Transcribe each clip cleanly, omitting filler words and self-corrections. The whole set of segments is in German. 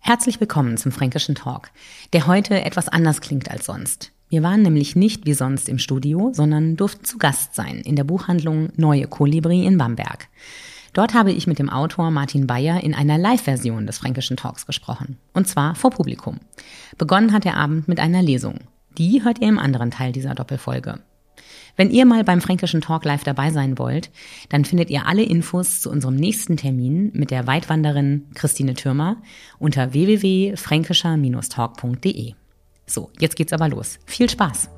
Herzlich willkommen zum Fränkischen Talk, der heute etwas anders klingt als sonst. Wir waren nämlich nicht wie sonst im Studio, sondern durften zu Gast sein in der Buchhandlung Neue Kolibri in Bamberg. Dort habe ich mit dem Autor Martin Beyer in einer Live-Version des Fränkischen Talks gesprochen. Und zwar vor Publikum. Begonnen hat der Abend mit einer Lesung. Die hört ihr im anderen Teil dieser Doppelfolge. Wenn ihr mal beim Fränkischen Talk live dabei sein wollt, dann findet ihr alle Infos zu unserem nächsten Termin mit der Weitwanderin Christine Thürmer unter www.fränkischer-talk.de. So, jetzt geht's aber los. Viel Spaß!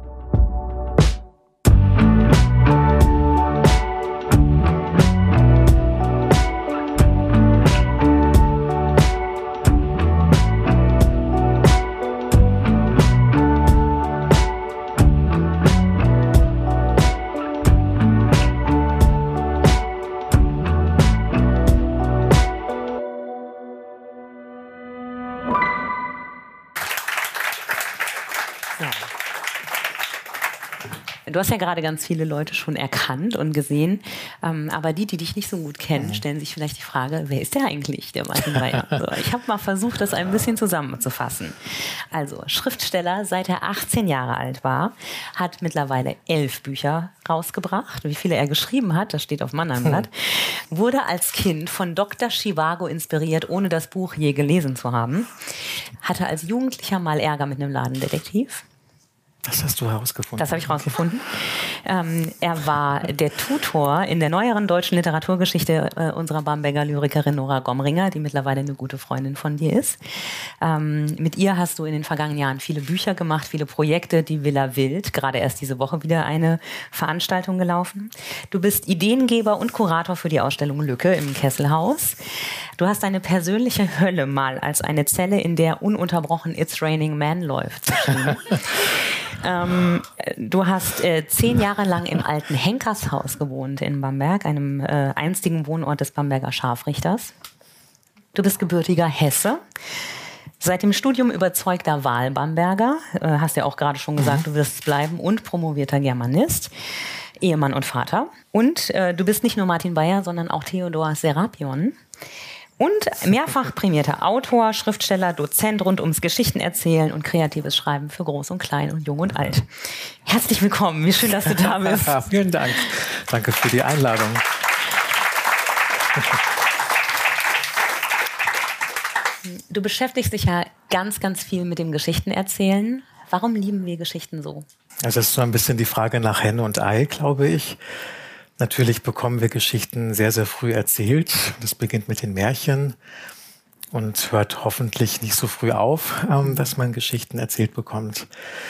Du hast ja gerade ganz viele Leute schon erkannt und gesehen, aber die dich nicht so gut kennen, stellen sich vielleicht die Frage, wer ist der eigentlich, der Martin Beyer? So, ich habe mal versucht, das ein bisschen zusammenzufassen. Also, Schriftsteller, seit er 18 Jahre alt war, hat mittlerweile 11 Bücher rausgebracht. Wie viele er geschrieben hat, das steht auf Mannheimblatt. Wurde als Kind von Dr. Zhivago inspiriert, ohne das Buch je gelesen zu haben. Hatte als Jugendlicher mal Ärger mit einem Ladendetektiv. Das hast du herausgefunden. Das habe ich herausgefunden. Er war der Tutor in der neueren deutschen Literaturgeschichte unserer Bamberger Lyrikerin Nora Gomringer, die mittlerweile eine gute Freundin von dir ist. Mit ihr hast du in den vergangenen Jahren viele Bücher gemacht, viele Projekte, die Villa Wild, gerade erst diese Woche wieder eine Veranstaltung gelaufen. Du bist Ideengeber und Kurator für die Ausstellung Lücke im Kesselhaus. Du hast deine persönliche Hölle mal als eine Zelle, in der ununterbrochen It's Raining Man läuft. Du hast 10 Jahre lang im alten Henkershaus gewohnt in Bamberg, einem einstigen Wohnort des Bamberger Scharfrichters. Du bist gebürtiger Hesse. Seit dem Studium überzeugter Wahlbamberger, hast ja auch gerade schon gesagt, du wirst es bleiben, und promovierter Germanist, Ehemann und Vater. Und du bist nicht nur Martin Beyer, sondern auch Theodor Serapion. Und mehrfach prämierter Autor, Schriftsteller, Dozent rund ums Geschichtenerzählen und kreatives Schreiben für Groß und Klein und Jung und Alt. Herzlich willkommen, wie schön, dass du da bist. Vielen Dank. Danke für die Einladung. Du beschäftigst dich ja ganz, ganz viel mit dem Geschichtenerzählen. Warum lieben wir Geschichten so? Also das ist so ein bisschen die Frage nach Henne und Ei, glaube ich. Natürlich bekommen wir Geschichten sehr, sehr früh erzählt. Das beginnt mit den Märchen und hört hoffentlich nicht so früh auf, dass man Geschichten erzählt bekommt.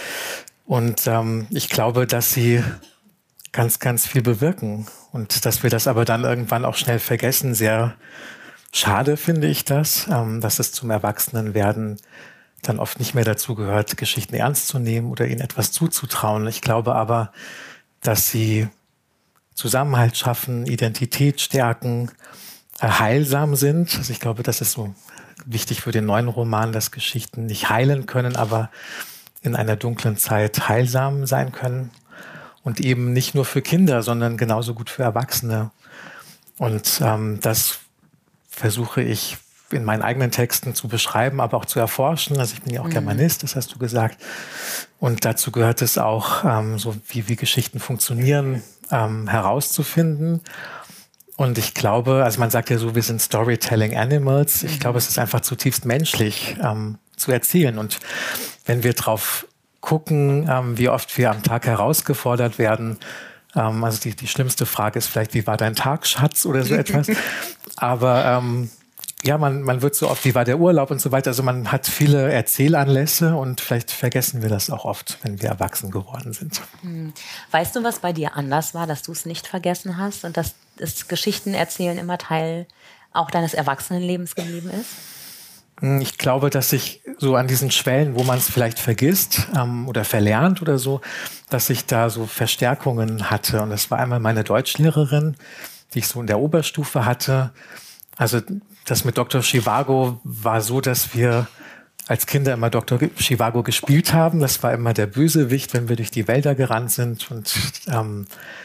Und ich glaube, dass sie ganz, ganz viel bewirken und dass wir das aber dann irgendwann auch schnell vergessen. Sehr schade finde ich das, dass es zum Erwachsenenwerden dann oft nicht mehr dazu gehört, Geschichten ernst zu nehmen oder ihnen etwas zuzutrauen. Ich glaube aber, dass sie Zusammenhalt schaffen, Identität stärken, heilsam sind. Also ich glaube, das ist so wichtig für den neuen Roman, dass Geschichten nicht heilen können, aber in einer dunklen Zeit heilsam sein können. Und eben nicht nur für Kinder, sondern genauso gut für Erwachsene. Und das versuche ich in meinen eigenen Texten zu beschreiben, aber auch zu erforschen. Also ich bin ja auch Germanist, das hast du gesagt. Und dazu gehört es auch, so wie Geschichten funktionieren, herauszufinden. Und ich glaube, also man sagt ja so, wir sind Storytelling Animals. Ich glaube, es ist einfach zutiefst menschlich zu erzählen. Und wenn wir drauf gucken, wie oft wir am Tag herausgefordert werden, also die schlimmste Frage ist vielleicht, wie war dein Tag, Schatz, oder so etwas. Aber ja, man wird so oft, wie war der Urlaub und so weiter. Also man hat viele Erzählanlässe und vielleicht vergessen wir das auch oft, wenn wir erwachsen geworden sind. Weißt du, was bei dir anders war, dass du es nicht vergessen hast und dass das Geschichtenerzählen immer Teil auch deines Erwachsenenlebens geblieben ist? Ich glaube, dass ich so an diesen Schwellen, wo man es vielleicht vergisst oder verlernt oder so, dass ich da so Verstärkungen hatte. Und das war einmal meine Deutschlehrerin, die ich so in der Oberstufe hatte. Also das mit Dr. Zhivago war so, dass wir als Kinder immer Dr. Zhivago gespielt haben. Das war immer der Bösewicht, wenn wir durch die Wälder gerannt sind. Und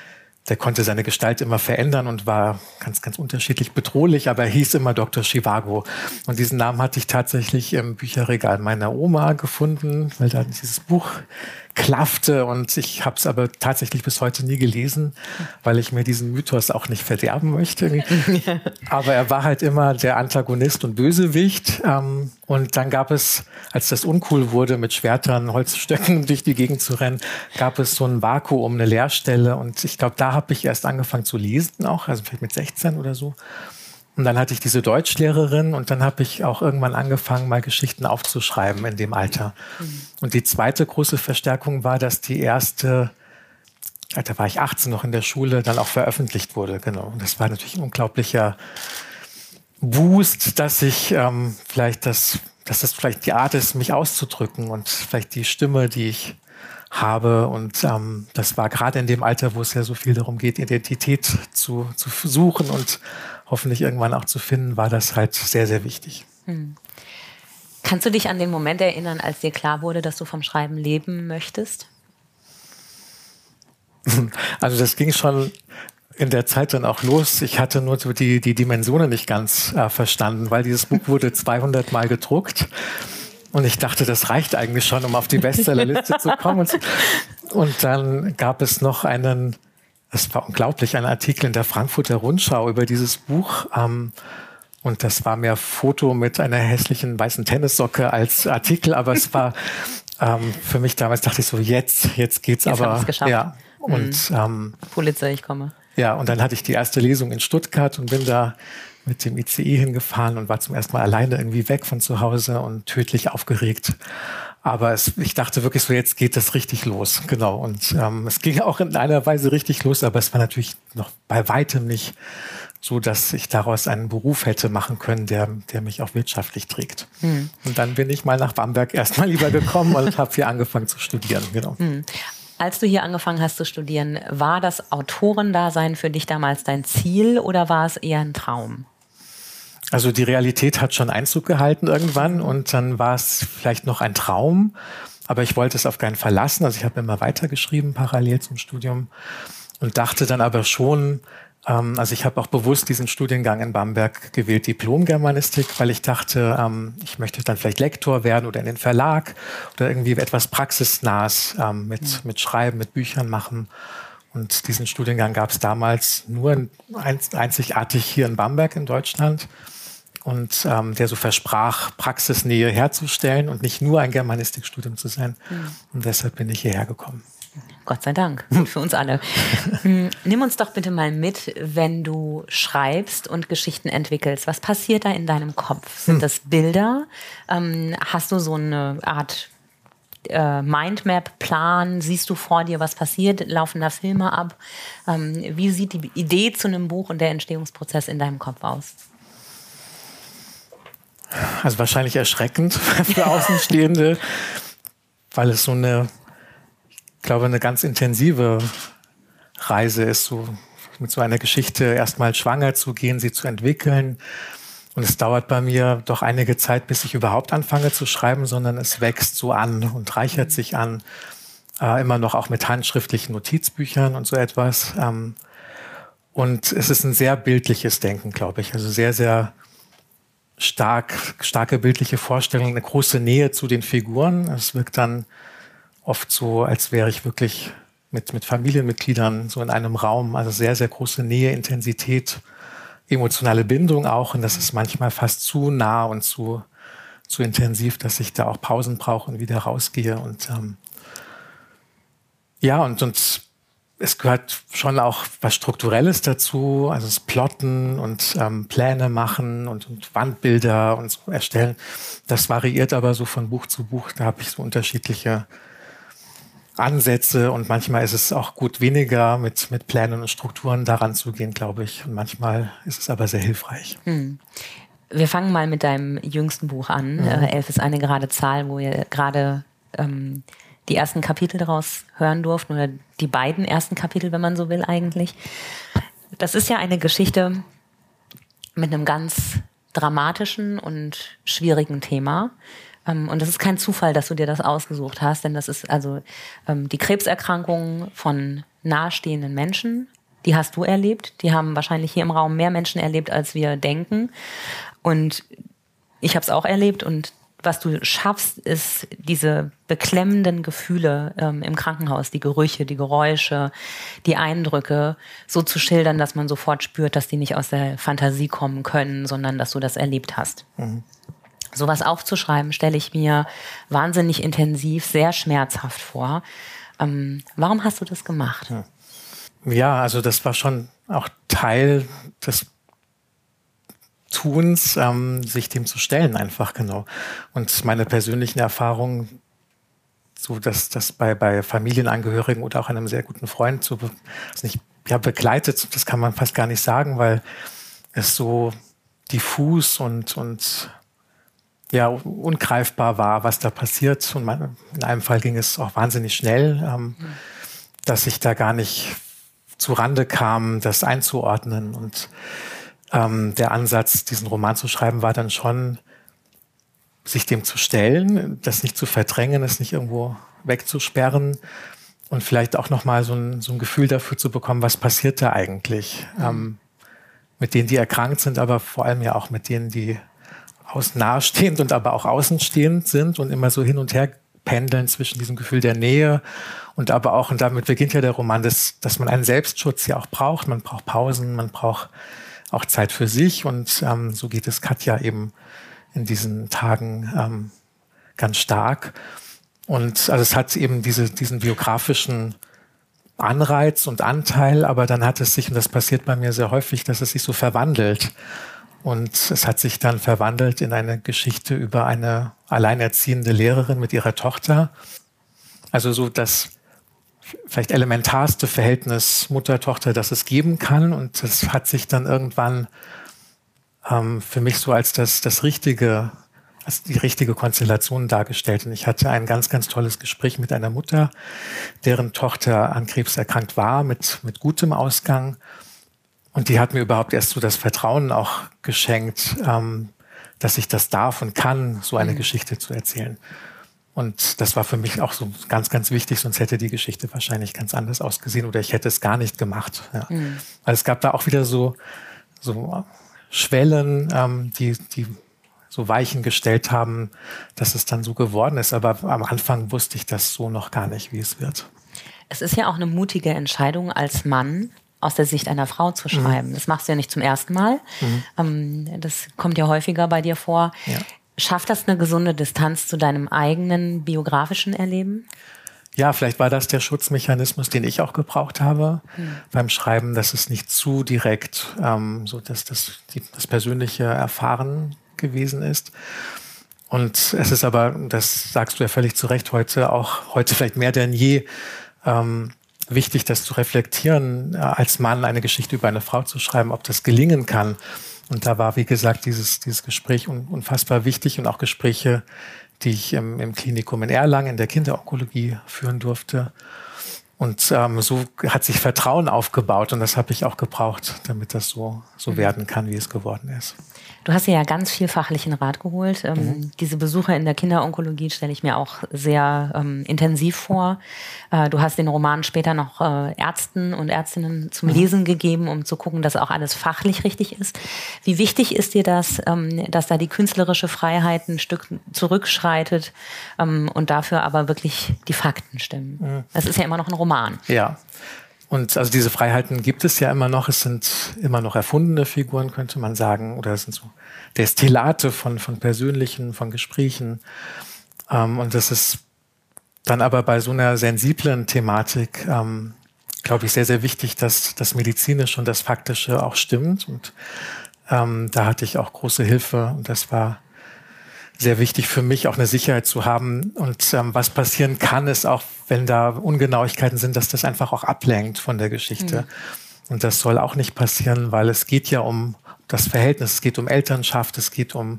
der konnte seine Gestalt immer verändern und war ganz, ganz unterschiedlich bedrohlich, aber er hieß immer Dr. Zhivago. Und diesen Namen hatte ich tatsächlich im Bücherregal meiner Oma gefunden, weil da dieses Buch klaffte, und ich habe es aber tatsächlich bis heute nie gelesen, weil ich mir diesen Mythos auch nicht verderben möchte. Aber er war halt immer der Antagonist und Bösewicht. Und dann gab es, als das uncool wurde, mit Schwertern, Holzstöcken durch die Gegend zu rennen, gab es so ein Vakuum, eine Leerstelle. Und ich glaube, da habe ich erst angefangen zu lesen auch, also vielleicht mit 16 oder so. Und dann hatte ich diese Deutschlehrerin, und dann habe ich auch irgendwann angefangen, mal Geschichten aufzuschreiben in dem Alter. Und die zweite große Verstärkung war, dass die erste, da war ich 18 noch in der Schule, dann auch veröffentlicht wurde. Genau. Und das war natürlich ein unglaublicher Boost, dass ich dass das vielleicht die Art ist, mich auszudrücken und vielleicht die Stimme, die ich habe. Und das war gerade in dem Alter, wo es ja so viel darum geht, Identität zu suchen und hoffentlich irgendwann auch zu finden, war das halt sehr, sehr wichtig. Kannst du dich an den Moment erinnern, als dir klar wurde, dass du vom Schreiben leben möchtest? Also das ging schon in der Zeit dann auch los. Ich hatte nur so die Dimensionen nicht ganz verstanden, weil dieses Buch wurde 200 Mal gedruckt. Und ich dachte, das reicht eigentlich schon, um auf die Bestsellerliste zu kommen. Und dann gab es noch es war unglaublich, ein Artikel in der Frankfurter Rundschau über dieses Buch. Und das war mehr Foto mit einer hässlichen weißen Tennissocke als Artikel. Aber es war für mich damals, dachte ich so, jetzt geht's. Jetzt aber. Geschafft. Ja. Und Pulitzer, ich komme. Ja, und dann hatte ich die erste Lesung in Stuttgart und bin da mit dem ICE hingefahren und war zum ersten Mal alleine irgendwie weg von zu Hause und tödlich aufgeregt. Aber ich dachte wirklich so, jetzt geht das richtig los. Genau. Und es ging auch in einer Weise richtig los, aber es war natürlich noch bei weitem nicht so, dass ich daraus einen Beruf hätte machen können, der mich auch wirtschaftlich trägt. Und dann bin ich mal nach Bamberg erstmal lieber gekommen und habe hier angefangen zu studieren. Genau. Als du hier angefangen hast zu studieren, war das Autorendasein für dich damals dein Ziel oder war es eher ein Traum? Also die Realität hat schon Einzug gehalten irgendwann, und dann war es vielleicht noch ein Traum, aber ich wollte es auf keinen Fall lassen. Also ich habe immer weitergeschrieben parallel zum Studium und dachte dann aber schon, also ich habe auch bewusst diesen Studiengang in Bamberg gewählt, Diplom-Germanistik, weil ich dachte, ich möchte dann vielleicht Lektor werden oder in den Verlag oder irgendwie etwas Praxisnahes mit Schreiben, mit Büchern machen. Und diesen Studiengang gab es damals nur einzigartig hier in Bamberg in Deutschland. Und der so versprach, Praxisnähe herzustellen und nicht nur ein Germanistikstudium zu sein. Und deshalb bin ich hierher gekommen. Gott sei Dank, für uns alle. Nimm uns doch bitte mal mit, wenn du schreibst und Geschichten entwickelst. Was passiert da in deinem Kopf? Sind das Bilder? Hast du so eine Art Mindmap-Plan? Siehst du vor dir, was passiert? Laufen da Filme ab? Wie sieht die Idee zu einem Buch und der Entstehungsprozess in deinem Kopf aus? Also wahrscheinlich erschreckend für Außenstehende, weil es so eine ganz intensive Reise ist, so mit so einer Geschichte erstmal schwanger zu gehen, sie zu entwickeln. Und es dauert bei mir doch einige Zeit, bis ich überhaupt anfange zu schreiben, sondern es wächst so an und reichert sich an. Immer noch auch mit handschriftlichen Notizbüchern und so etwas. Und es ist ein sehr bildliches Denken, glaube ich. Also sehr, sehr starke bildliche Vorstellung, eine große Nähe zu den Figuren. Es wirkt dann oft so, als wäre ich wirklich mit Familienmitgliedern so in einem Raum. Also sehr, sehr große Nähe, Intensität, emotionale Bindung auch. Und das ist manchmal fast zu nah und zu intensiv, dass ich da auch Pausen brauche und wieder rausgehe. Und und es gehört schon auch was Strukturelles dazu, also das Plotten und Pläne machen und Wandbilder und so erstellen. Das variiert aber so von Buch zu Buch. Da habe ich so unterschiedliche Ansätze und manchmal ist es auch gut, weniger mit Plänen und Strukturen daran zu gehen, glaube ich. Und manchmal ist es aber sehr hilfreich. Wir fangen mal mit deinem jüngsten Buch an. 11 ist eine gerade Zahl, wo ihr gerade die ersten Kapitel daraus hören durften oder die beiden ersten Kapitel, wenn man so will eigentlich. Das ist ja eine Geschichte mit einem ganz dramatischen und schwierigen Thema. Und das ist kein Zufall, dass du dir das ausgesucht hast, denn das ist also die Krebserkrankung von nahestehenden Menschen, Die hast du erlebt. Die haben wahrscheinlich hier im Raum mehr Menschen erlebt, als wir denken. Und ich habe es auch erlebt. Und was du schaffst, ist diese beklemmenden Gefühle im Krankenhaus, die Gerüche, die Geräusche, die Eindrücke so zu schildern, dass man sofort spürt, dass die nicht aus der Fantasie kommen können, sondern dass du das erlebt hast. Mhm. Sowas aufzuschreiben, stelle ich mir wahnsinnig intensiv, sehr schmerzhaft vor. Warum hast du das gemacht? Ja, also das war schon auch Teil des Tuns, sich dem zu stellen, einfach genau. Und meine persönlichen Erfahrungen, so dass das bei Familienangehörigen oder auch einem sehr guten Freund so nicht begleitet, das kann man fast gar nicht sagen, weil es so diffus und ja ungreifbar war, was da passiert. Und in einem Fall ging es auch wahnsinnig schnell, dass ich da gar nicht zu Rande kam, das einzuordnen. Und der Ansatz, diesen Roman zu schreiben, war dann schon, sich dem zu stellen, das nicht zu verdrängen, es nicht irgendwo wegzusperren und vielleicht auch nochmal so ein Gefühl dafür zu bekommen, was passiert da eigentlich mit denen, die erkrankt sind, aber vor allem ja auch mit denen, die nahestehend und aber auch außenstehend sind und immer so hin und her pendeln zwischen diesem Gefühl der Nähe und aber auch, und damit beginnt ja der Roman, dass man einen Selbstschutz ja auch braucht. Man braucht Pausen, man braucht auch Zeit für sich und so geht es Katja eben in diesen Tagen ganz stark. Und also es hat eben diesen biografischen Anreiz und Anteil, aber dann hat es sich, und das passiert bei mir sehr häufig, dass es sich so verwandelt. Und es hat sich dann verwandelt in eine Geschichte über eine alleinerziehende Lehrerin mit ihrer Tochter. Also so das vielleicht elementarste Verhältnis Mutter-Tochter, das es geben kann. Und das hat sich dann irgendwann für mich so als die richtige Konstellation dargestellt. Und ich hatte ein ganz, ganz tolles Gespräch mit einer Mutter, deren Tochter an Krebs erkrankt war, mit gutem Ausgang. Und die hat mir überhaupt erst so das Vertrauen auch geschenkt, dass ich das darf und kann, so eine Geschichte zu erzählen. Und das war für mich auch so ganz, ganz wichtig, sonst hätte die Geschichte wahrscheinlich ganz anders ausgesehen oder ich hätte es gar nicht gemacht. Ja. Weil es gab da auch wieder so Schwellen, die so Weichen gestellt haben, dass es dann so geworden ist. Aber am Anfang wusste ich das so noch gar nicht, wie es wird. Es ist ja auch eine mutige Entscheidung als Mann, aus der Sicht einer Frau zu schreiben. Das machst du ja nicht zum ersten Mal. Das kommt ja häufiger bei dir vor. Ja. Schafft das eine gesunde Distanz zu deinem eigenen biografischen Erleben? Ja, vielleicht war das der Schutzmechanismus, den ich auch gebraucht habe beim Schreiben, dass es nicht zu direkt so dass das persönliche Erfahren gewesen ist. Und es ist aber, das sagst du ja völlig zu Recht, heute vielleicht mehr denn je, wichtig, das zu reflektieren, als Mann eine Geschichte über eine Frau zu schreiben, ob das gelingen kann. Und da war, wie gesagt, dieses Gespräch unfassbar wichtig und auch Gespräche, die ich im Klinikum in Erlangen in der Kinderonkologie führen durfte. Und so hat sich Vertrauen aufgebaut und das habe ich auch gebraucht, damit das so werden kann, wie es geworden ist. Du hast dir ja ganz viel fachlichen Rat geholt. Diese Besuche in der Kinderonkologie stelle ich mir auch sehr intensiv vor. Du hast den Roman später noch Ärzten und Ärztinnen zum Lesen gegeben, um zu gucken, dass auch alles fachlich richtig ist. Wie wichtig ist dir das, dass da die künstlerische Freiheit ein Stück zurückschreitet und dafür aber wirklich die Fakten stimmen? Das ist ja immer noch ein Roman. Ja. Und also diese Freiheiten gibt es ja immer noch. Es sind immer noch erfundene Figuren, könnte man sagen. Oder es sind so Destillate von persönlichen, von Gesprächen. Und das ist dann aber bei so einer sensiblen Thematik, glaube ich, sehr, sehr wichtig, dass das Medizinische und das Faktische auch stimmt. Und da hatte ich auch große Hilfe. Und das war sehr wichtig für mich, auch eine Sicherheit zu haben. Und was passieren kann, ist auch, wenn da Ungenauigkeiten sind, dass das einfach auch ablenkt von der Geschichte. Und das soll auch nicht passieren, weil es geht ja um das Verhältnis, es geht um Elternschaft, es geht um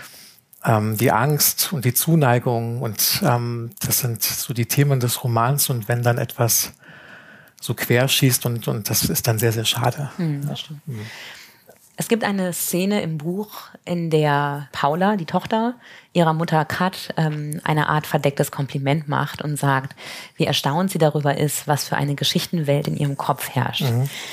die Angst und die Zuneigung. Und das sind so die Themen des Romans. Und wenn dann etwas so querschießt und das ist dann sehr, sehr schade. Das stimmt. Es gibt eine Szene im Buch, in der Paula, die Tochter, ihrer Mutter Kat eine Art verdecktes Kompliment macht und sagt, wie erstaunt sie darüber ist, was für eine Geschichtenwelt in ihrem Kopf herrscht.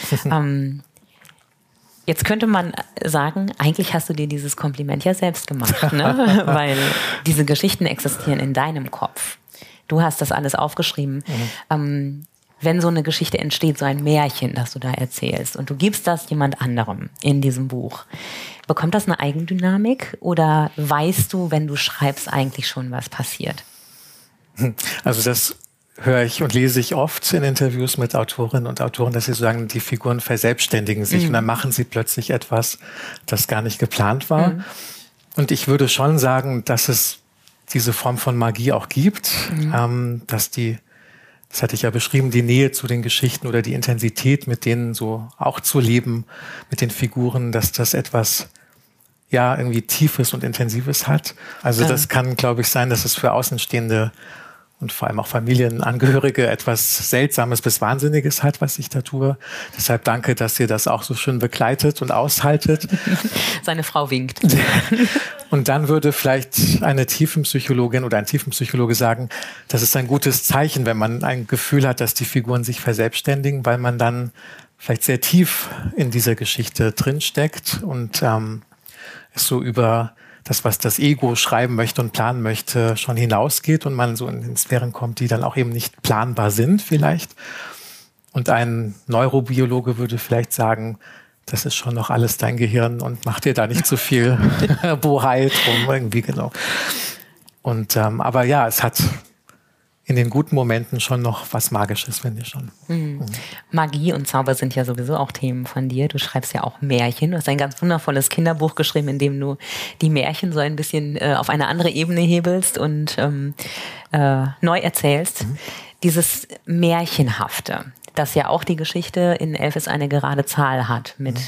Jetzt könnte man sagen, eigentlich hast du dir dieses Kompliment ja selbst gemacht, ne? Weil diese Geschichten existieren in deinem Kopf. Du hast das alles aufgeschrieben. Wenn so eine Geschichte entsteht, so ein Märchen, das du da erzählst, und du gibst das jemand anderem in diesem Buch, bekommt das eine Eigendynamik oder weißt du, wenn du schreibst, eigentlich schon, was passiert? Also das höre ich und lese ich oft in Interviews mit Autorinnen und Autoren, dass sie sagen, die Figuren verselbstständigen sich und dann machen sie plötzlich etwas, das gar nicht geplant war. Und ich würde schon sagen, dass es diese Form von Magie auch gibt, dass das hatte ich ja beschrieben, die Nähe zu den Geschichten oder die Intensität, mit denen so auch zu leben, mit den Figuren, dass das etwas ja irgendwie Tiefes und Intensives hat. Also das kann, glaube ich, sein, dass es für Außenstehende und vor allem auch Familienangehörige etwas Seltsames bis Wahnsinniges hat, was ich da tue. Deshalb danke, dass ihr das auch so schön begleitet und aushaltet. Seine Frau winkt. Und dann würde vielleicht eine Tiefenpsychologin oder ein Tiefenpsychologe sagen, das ist ein gutes Zeichen, wenn man ein Gefühl hat, dass die Figuren sich verselbstständigen, weil man dann vielleicht sehr tief in dieser Geschichte drinsteckt und es so über das, was das Ego schreiben möchte und planen möchte, schon hinausgeht und man so in Sphären kommt, die dann auch eben nicht planbar sind vielleicht. Und ein Neurobiologe würde vielleicht sagen, das ist schon noch alles dein Gehirn und mach dir da nicht so viel Bohai drum irgendwie, genau. Und aber ja, es hat in den guten Momenten schon noch was Magisches, finde ich schon. Magie und Zauber sind ja sowieso auch Themen von dir. Du schreibst ja auch Märchen. Du hast ein ganz wundervolles Kinderbuch geschrieben, in dem du die Märchen so ein bisschen auf eine andere Ebene hebelst und neu erzählst. Dieses Märchenhafte, das ja auch die Geschichte in Elf ist eine gerade Zahl hat, mit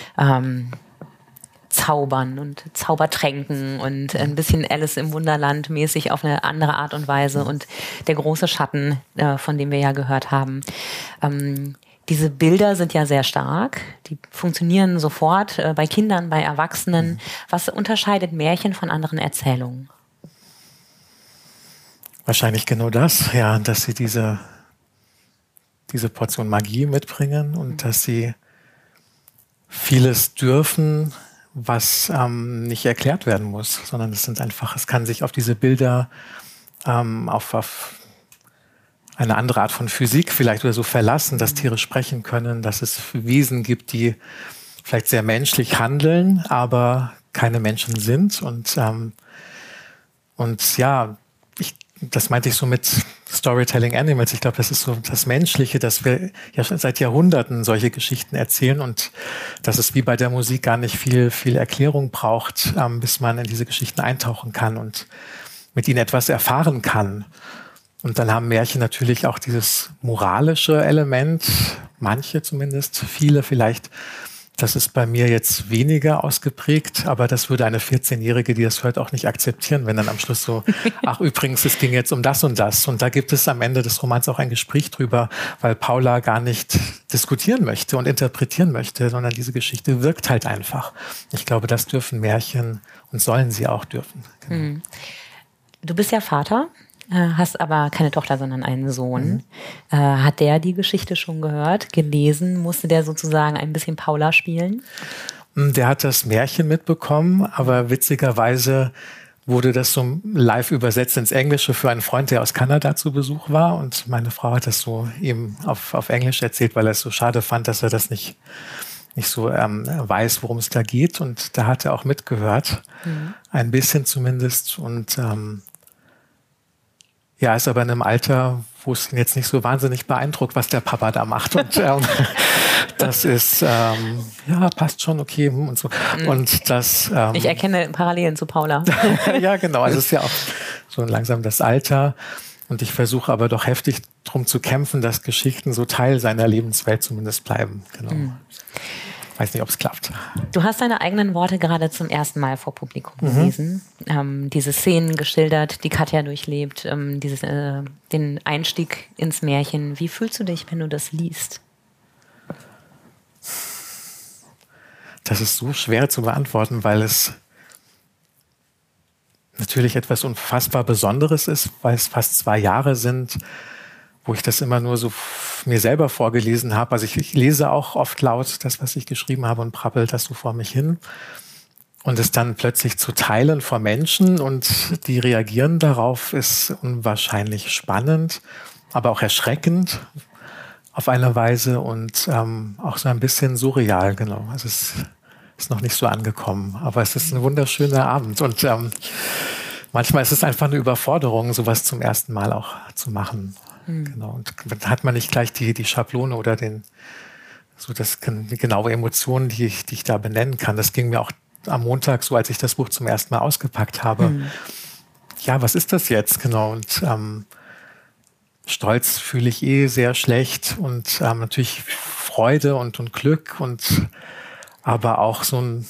Zaubern und Zaubertränken und ein bisschen Alice im Wunderland mäßig auf eine andere Art und Weise und der große Schatten, von dem wir ja gehört haben. Diese Bilder sind ja sehr stark, die funktionieren sofort bei Kindern, bei Erwachsenen. Was unterscheidet Märchen von anderen Erzählungen? Wahrscheinlich genau das, ja, dass sie diese Portion Magie mitbringen und dass sie vieles dürfen, was nicht erklärt werden muss, sondern es kann sich auf diese Bilder, auf eine andere Art von Physik vielleicht oder so verlassen, dass Tiere sprechen können, dass es Wesen gibt, die vielleicht sehr menschlich handeln, aber keine Menschen sind. Und ja, das meinte ich so mit Storytelling Animals. Ich glaube, das ist so das Menschliche, dass wir ja schon seit Jahrhunderten solche Geschichten erzählen und dass es wie bei der Musik gar nicht viel Erklärung braucht, bis man in diese Geschichten eintauchen kann und mit ihnen etwas erfahren kann. Und dann haben Märchen natürlich auch dieses moralische Element, manche zumindest, viele vielleicht. Das ist bei mir jetzt weniger ausgeprägt, aber das würde eine 14-Jährige, die das hört, auch nicht akzeptieren, wenn dann am Schluss so, ach übrigens, es ging jetzt um das und das. Und da gibt es am Ende des Romans auch ein Gespräch drüber, weil Paula gar nicht diskutieren möchte und interpretieren möchte, sondern diese Geschichte wirkt halt einfach. Ich glaube, das dürfen Märchen und sollen sie auch dürfen. Genau. Du bist ja Vater. Hast aber keine Tochter, sondern einen Sohn. Hat der die Geschichte schon gehört, gelesen? Musste der sozusagen ein bisschen Paula spielen? Der hat das Märchen mitbekommen, aber witzigerweise wurde das so live übersetzt ins Englische für einen Freund, der aus Kanada zu Besuch war. Und meine Frau hat das so ihm auf Englisch erzählt, weil er es so schade fand, dass er das nicht so weiß, worum es da geht. Und da hat er auch mitgehört, ein bisschen zumindest. Und ja, ist aber in einem Alter, wo es ihn jetzt nicht so wahnsinnig beeindruckt, was der Papa da macht. Und das ist, ja, passt schon, okay. Und so. Und das, ich erkenne Parallelen zu Paula. Ja, genau. Also es ist ja auch so langsam das Alter. Und ich versuche aber doch heftig drum zu kämpfen, dass Geschichten so Teil seiner Lebenswelt zumindest bleiben. Genau. Weiß nicht, ob es klappt. Du hast deine eigenen Worte gerade zum ersten Mal vor Publikum gelesen. Diese Szenen geschildert, die Katja durchlebt, den Einstieg ins Märchen. Wie fühlst du dich, wenn du das liest? Das ist so schwer zu beantworten, weil es natürlich etwas unfassbar Besonderes ist, weil es fast 2 Jahre sind, wo ich das immer nur so mir selber vorgelesen habe. Also ich lese auch oft laut das, was ich geschrieben habe und prabbel das so vor mich hin. Und es dann plötzlich zu teilen vor Menschen und die reagieren darauf, ist unwahrscheinlich spannend, aber auch erschreckend auf eine Weise und auch so ein bisschen surreal, genau. Also es ist noch nicht so angekommen, aber es ist ein wunderschöner Abend und manchmal ist es einfach eine Überforderung, sowas zum ersten Mal auch zu machen. Genau. Und dann hat man nicht gleich die Schablone oder die genaue Emotionen, die ich da benennen kann. Das ging mir auch am Montag so, als ich das Buch zum ersten Mal ausgepackt habe. Ja, was ist das jetzt? Genau. Und Stolz fühle ich sehr schlecht und natürlich Freude und Glück aber auch auch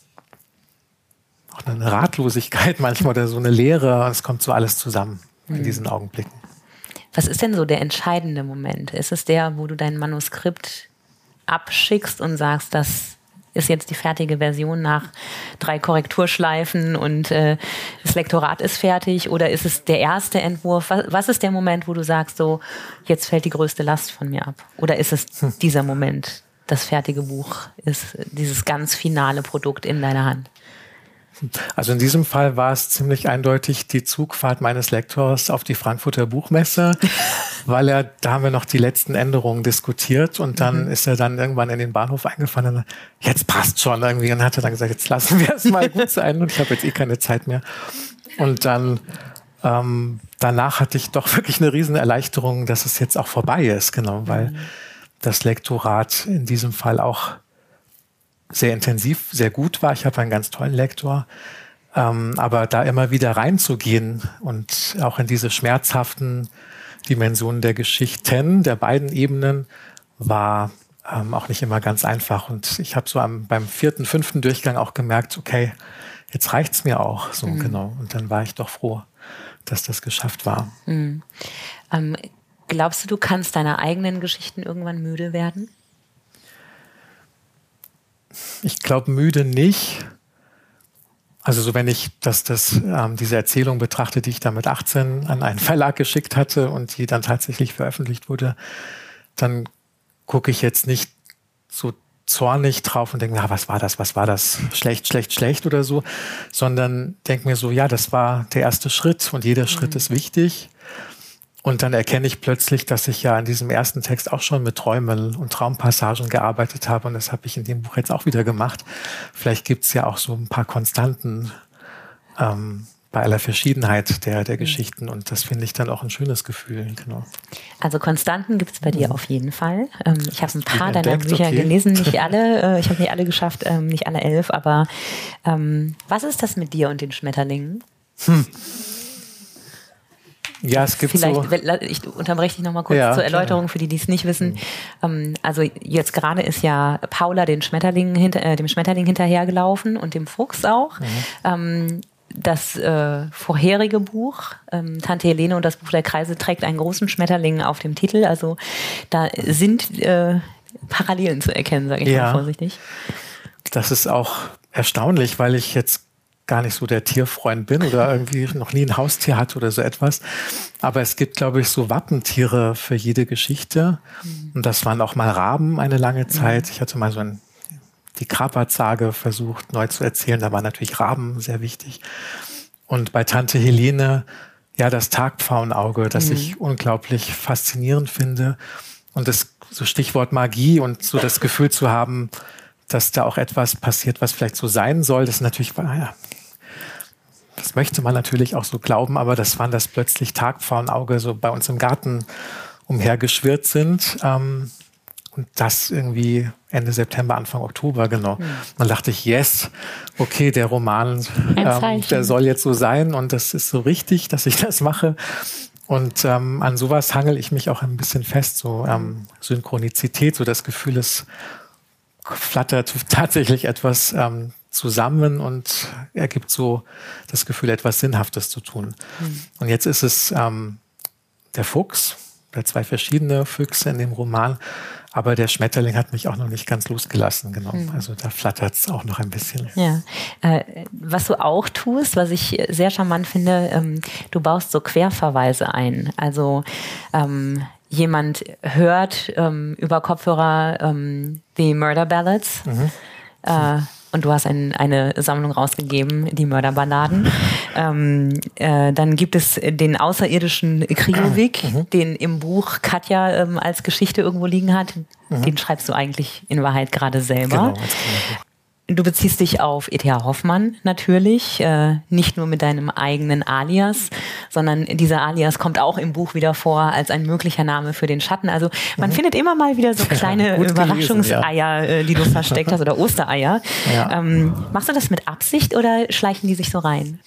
eine Ratlosigkeit manchmal oder so eine Leere. Es kommt so alles zusammen in diesen Augenblicken. Was ist denn so der entscheidende Moment? Ist es der, wo du dein Manuskript abschickst und sagst, das ist jetzt die fertige Version nach 3 Korrekturschleifen und das Lektorat ist fertig? Oder ist es der erste Entwurf? Was ist der Moment, wo du sagst, so, jetzt fällt die größte Last von mir ab? Oder ist es dieser Moment, das fertige Buch ist dieses ganz finale Produkt in deiner Hand? Also in diesem Fall war es ziemlich eindeutig die Zugfahrt meines Lektors auf die Frankfurter Buchmesse, weil da haben wir noch die letzten Änderungen diskutiert und dann ist er dann irgendwann in den Bahnhof eingefahren und jetzt passt schon irgendwie und hat er dann gesagt, jetzt lassen wir es mal gut sein und ich habe jetzt keine Zeit mehr. Und dann danach hatte ich doch wirklich eine riesen Erleichterung, dass es jetzt auch vorbei ist, genau, weil das Lektorat in diesem Fall auch sehr intensiv, sehr gut war. Ich habe einen ganz tollen Lektor. Aber da immer wieder reinzugehen und auch in diese schmerzhaften Dimensionen der Geschichten, der beiden Ebenen, war auch nicht immer ganz einfach. Und ich habe so beim 4., 5. Durchgang auch gemerkt, okay, jetzt reicht's mir auch. So genau. Und dann war ich doch froh, dass das geschafft war. Glaubst du kannst deiner eigenen Geschichten irgendwann müde werden? Ich glaube, müde nicht. Also so wenn ich diese Erzählung betrachte, die ich da mit 18 an einen Verlag geschickt hatte und die dann tatsächlich veröffentlicht wurde, dann gucke ich jetzt nicht so zornig drauf und denke, was war das, schlecht oder so, sondern denke mir so, ja, das war der erste Schritt und jeder Schritt ist wichtig. Und dann erkenne ich plötzlich, dass ich ja in diesem ersten Text auch schon mit Träumen und Traumpassagen gearbeitet habe. Und das habe ich in dem Buch jetzt auch wieder gemacht. Vielleicht gibt es ja auch so ein paar Konstanten bei aller Verschiedenheit der Geschichten. Und das finde ich dann auch ein schönes Gefühl. Genau. Also Konstanten gibt es bei dir auf jeden Fall. Ich habe ein paar deiner Bücher gelesen, nicht alle. Ich habe nicht alle geschafft, nicht alle 11. Aber was ist das mit dir und den Schmetterlingen? Ja, es gibt ich unterbreche dich nochmal kurz zur Erläuterung für die, die es nicht wissen. Also jetzt gerade ist ja Paula dem Schmetterling hinterhergelaufen und dem Fuchs auch. Das vorherige Buch, Tante Helene und das Buch der Kreise, trägt einen großen Schmetterling auf dem Titel. Also da sind Parallelen zu erkennen, sage ich mal vorsichtig. Das ist auch erstaunlich, weil ich jetzt gar nicht so der Tierfreund bin oder irgendwie noch nie ein Haustier hatte oder so etwas. Aber es gibt, glaube ich, so Wappentiere für jede Geschichte. Und das waren auch mal Raben eine lange Zeit. Ich hatte mal die Kraperzage versucht neu zu erzählen. Da waren natürlich Raben sehr wichtig. Und bei Tante Helene, ja, das Tagpfauenauge, das ich unglaublich faszinierend finde. Und das so Stichwort Magie und so das Gefühl zu haben, dass da auch etwas passiert, was vielleicht so sein soll. Das ist natürlich, das möchte man natürlich auch so glauben, aber das plötzlich Tagpfauenauge so bei uns im Garten umhergeschwirrt sind. Und das irgendwie Ende September, Anfang Oktober, genau. Dann dachte ich, yes, okay, der Roman, der soll jetzt so sein und das ist so richtig, dass ich das mache. Und an sowas hangel ich mich auch ein bisschen fest, so Synchronizität, so das Gefühl, es flattert tatsächlich etwas zusammen und ergibt so das Gefühl, etwas Sinnhaftes zu tun. Und jetzt ist es der Fuchs, oder 2 verschiedene Füchse in dem Roman. Aber der Schmetterling hat mich auch noch nicht ganz losgelassen, genau. Also da flattert es auch noch ein bisschen. Ja. Was du auch tust, was ich sehr charmant finde, du baust so Querverweise ein. Also jemand hört über Kopfhörer die Murder Ballads. Und du hast eine Sammlung rausgegeben, die Mörderballaden. Dann gibt es den außerirdischen Kriovik, den im Buch Katja als Geschichte irgendwo liegen hat. Den schreibst du eigentlich in Wahrheit gerade selber. Genau. Du beziehst dich auf E.T.H. Hoffmann natürlich, nicht nur mit deinem eigenen Alias, sondern dieser Alias kommt auch im Buch wieder vor als ein möglicher Name für den Schatten. Also man findet immer mal wieder so kleine Überraschungseier, die du versteckt hast, oder Ostereier. Ja. Machst du das mit Absicht oder schleichen die sich so rein?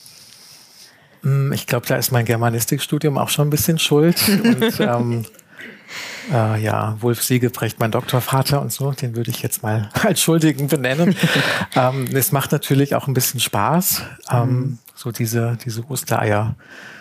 Ich glaube, da ist mein Germanistikstudium auch schon ein bisschen schuld. Und Wulf Siegebrecht, mein Doktorvater und so, den würde ich jetzt mal als Schuldigen benennen. Es macht natürlich auch ein bisschen Spaß, so diese Ostereier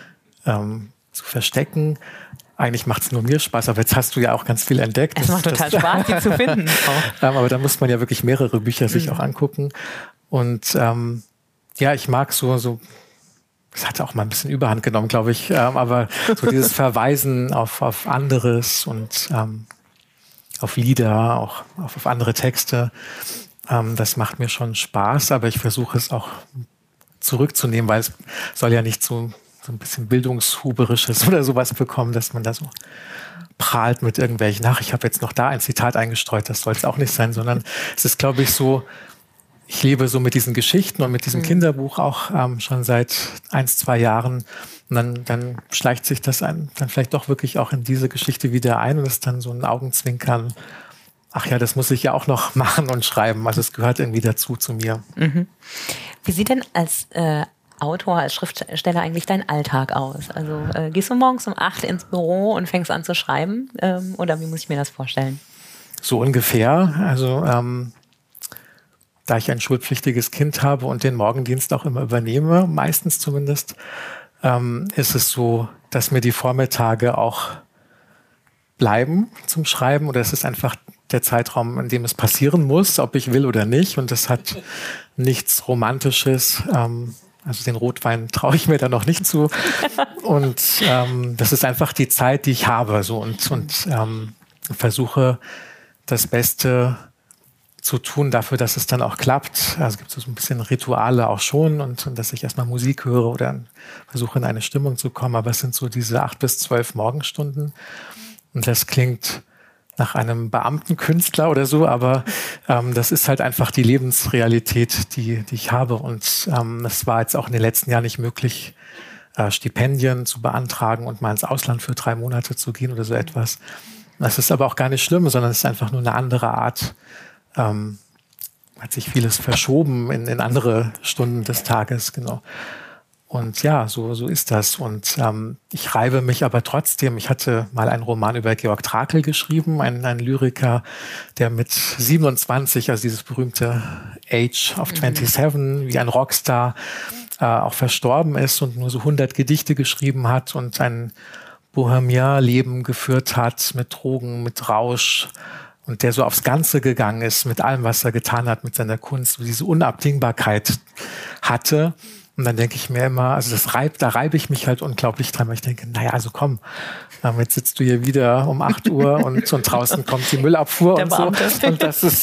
zu verstecken. Eigentlich macht es nur mir Spaß, aber jetzt hast du ja auch ganz viel entdeckt. Es macht total Spaß, die zu finden. Aber da muss man ja wirklich mehrere Bücher sich auch angucken. Und ich mag so das hat auch mal ein bisschen Überhand genommen, glaube ich. Aber so dieses Verweisen auf anderes und auf Lieder, auch auf andere Texte, das macht mir schon Spaß. Aber ich versuche es auch zurückzunehmen, weil es soll ja nicht so ein bisschen Bildungshuberisches oder sowas bekommen, dass man da so prahlt mit irgendwelchen, ich habe jetzt noch da ein Zitat eingestreut, das soll es auch nicht sein, sondern es ist, glaube ich, so, ich lebe so mit diesen Geschichten und mit diesem Kinderbuch auch schon seit 1-2 Jahren. Und dann schleicht sich das dann vielleicht doch wirklich auch in diese Geschichte wieder ein und ist dann so ein Augenzwinkern. Ach ja, das muss ich ja auch noch machen und schreiben. Also es gehört irgendwie dazu zu mir. Wie sieht denn als Autor, als Schriftsteller eigentlich dein Alltag aus? Also gehst du morgens um 8 ins Büro und fängst an zu schreiben? Oder wie muss ich mir das vorstellen? So ungefähr. Also da ich ein schulpflichtiges Kind habe und den Morgendienst auch immer übernehme, meistens zumindest, ist es so, dass mir die Vormittage auch bleiben zum Schreiben oder es ist einfach der Zeitraum, in dem es passieren muss, ob ich will oder nicht und das hat nichts Romantisches, also den Rotwein traue ich mir da noch nicht zu und das ist einfach die Zeit, die ich habe so und versuche das Beste zu tun dafür, dass es dann auch klappt. Also es gibt so ein bisschen Rituale auch schon und dass ich erstmal Musik höre oder versuche in eine Stimmung zu kommen. Aber es sind so diese 8 bis 12 Morgenstunden. Und das klingt nach einem Beamtenkünstler oder so, aber das ist halt einfach die Lebensrealität, die ich habe. Und das war jetzt auch in den letzten Jahren nicht möglich, Stipendien zu beantragen und mal ins Ausland für 3 Monate zu gehen oder so etwas. Das ist aber auch gar nicht schlimm, sondern es ist einfach nur eine andere Art. Hat sich vieles verschoben in andere Stunden des Tages, genau. Und ja, so ist das. Und ich reibe mich aber trotzdem. Ich hatte mal einen Roman über Georg Trakl geschrieben, ein Lyriker, der mit 27, also dieses berühmte Age of 27, wie ein Rockstar auch verstorben ist und nur so 100 Gedichte geschrieben hat und ein Bohemien-Leben geführt hat mit Drogen, mit Rausch. Und der so aufs Ganze gegangen ist mit allem, was er getan hat, mit seiner Kunst, diese Unabdingbarkeit hatte. Und dann denke ich mir immer, also da reibe ich mich halt unglaublich dran, weil ich denke, also komm, jetzt sitzt du hier wieder um 8 Uhr und draußen kommt die Müllabfuhr und so. Und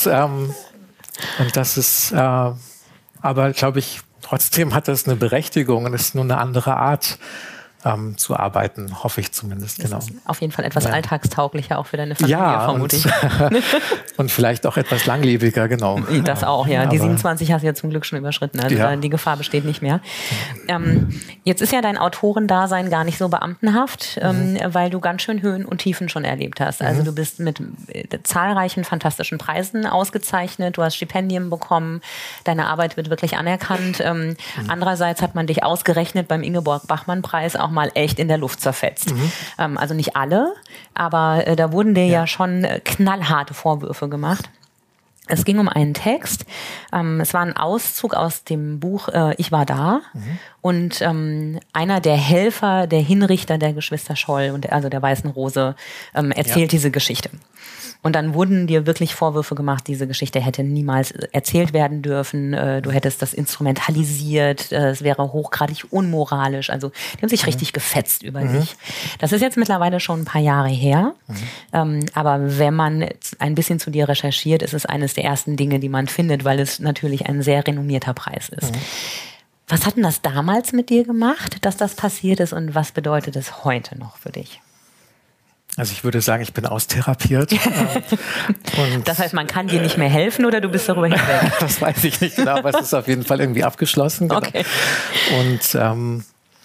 das ist, aber glaube ich, trotzdem hat das eine Berechtigung und ist nur eine andere Art, zu arbeiten, hoffe ich zumindest. Genau. Das ist auf jeden Fall etwas alltagstauglicher auch für deine Familie, vermute ich. Und vielleicht auch etwas langlebiger, genau. Das auch, ja. Die 27 hast du ja zum Glück schon überschritten. Also die Gefahr besteht nicht mehr. Jetzt ist ja dein Autorendasein gar nicht so beamtenhaft, weil du ganz schön Höhen und Tiefen schon erlebt hast. Also du bist mit zahlreichen fantastischen Preisen ausgezeichnet, du hast Stipendien bekommen, deine Arbeit wird wirklich anerkannt. Andererseits hat man dich ausgerechnet beim Ingeborg-Bachmann-Preis auch mal echt in der Luft zerfetzt. Also nicht alle, aber da wurden dir ja schon knallharte Vorwürfe gemacht. Es ging um einen Text. Es war ein Auszug aus dem Buch Ich war da. Und einer der Helfer, der Hinrichter der Geschwister Scholl, also der Weißen Rose, erzählt diese Geschichte. Und dann wurden dir wirklich Vorwürfe gemacht, diese Geschichte hätte niemals erzählt werden dürfen. Du hättest das instrumentalisiert. Es wäre hochgradig unmoralisch. Also die haben sich richtig gefetzt über dich. Das ist jetzt mittlerweile schon ein paar Jahre her. Aber wenn man ein bisschen zu dir recherchiert, ist es eines der ersten Dinge, die man findet, weil es natürlich ein sehr renommierter Preis ist. Was hat denn das damals mit dir gemacht, dass das passiert ist, und was bedeutet es heute noch für dich? Also ich würde sagen, ich bin austherapiert. Und das heißt, man kann dir nicht mehr helfen oder du bist darüber hinweg? Das weiß ich nicht genau, aber es ist auf jeden Fall irgendwie abgeschlossen. Genau. Okay. Und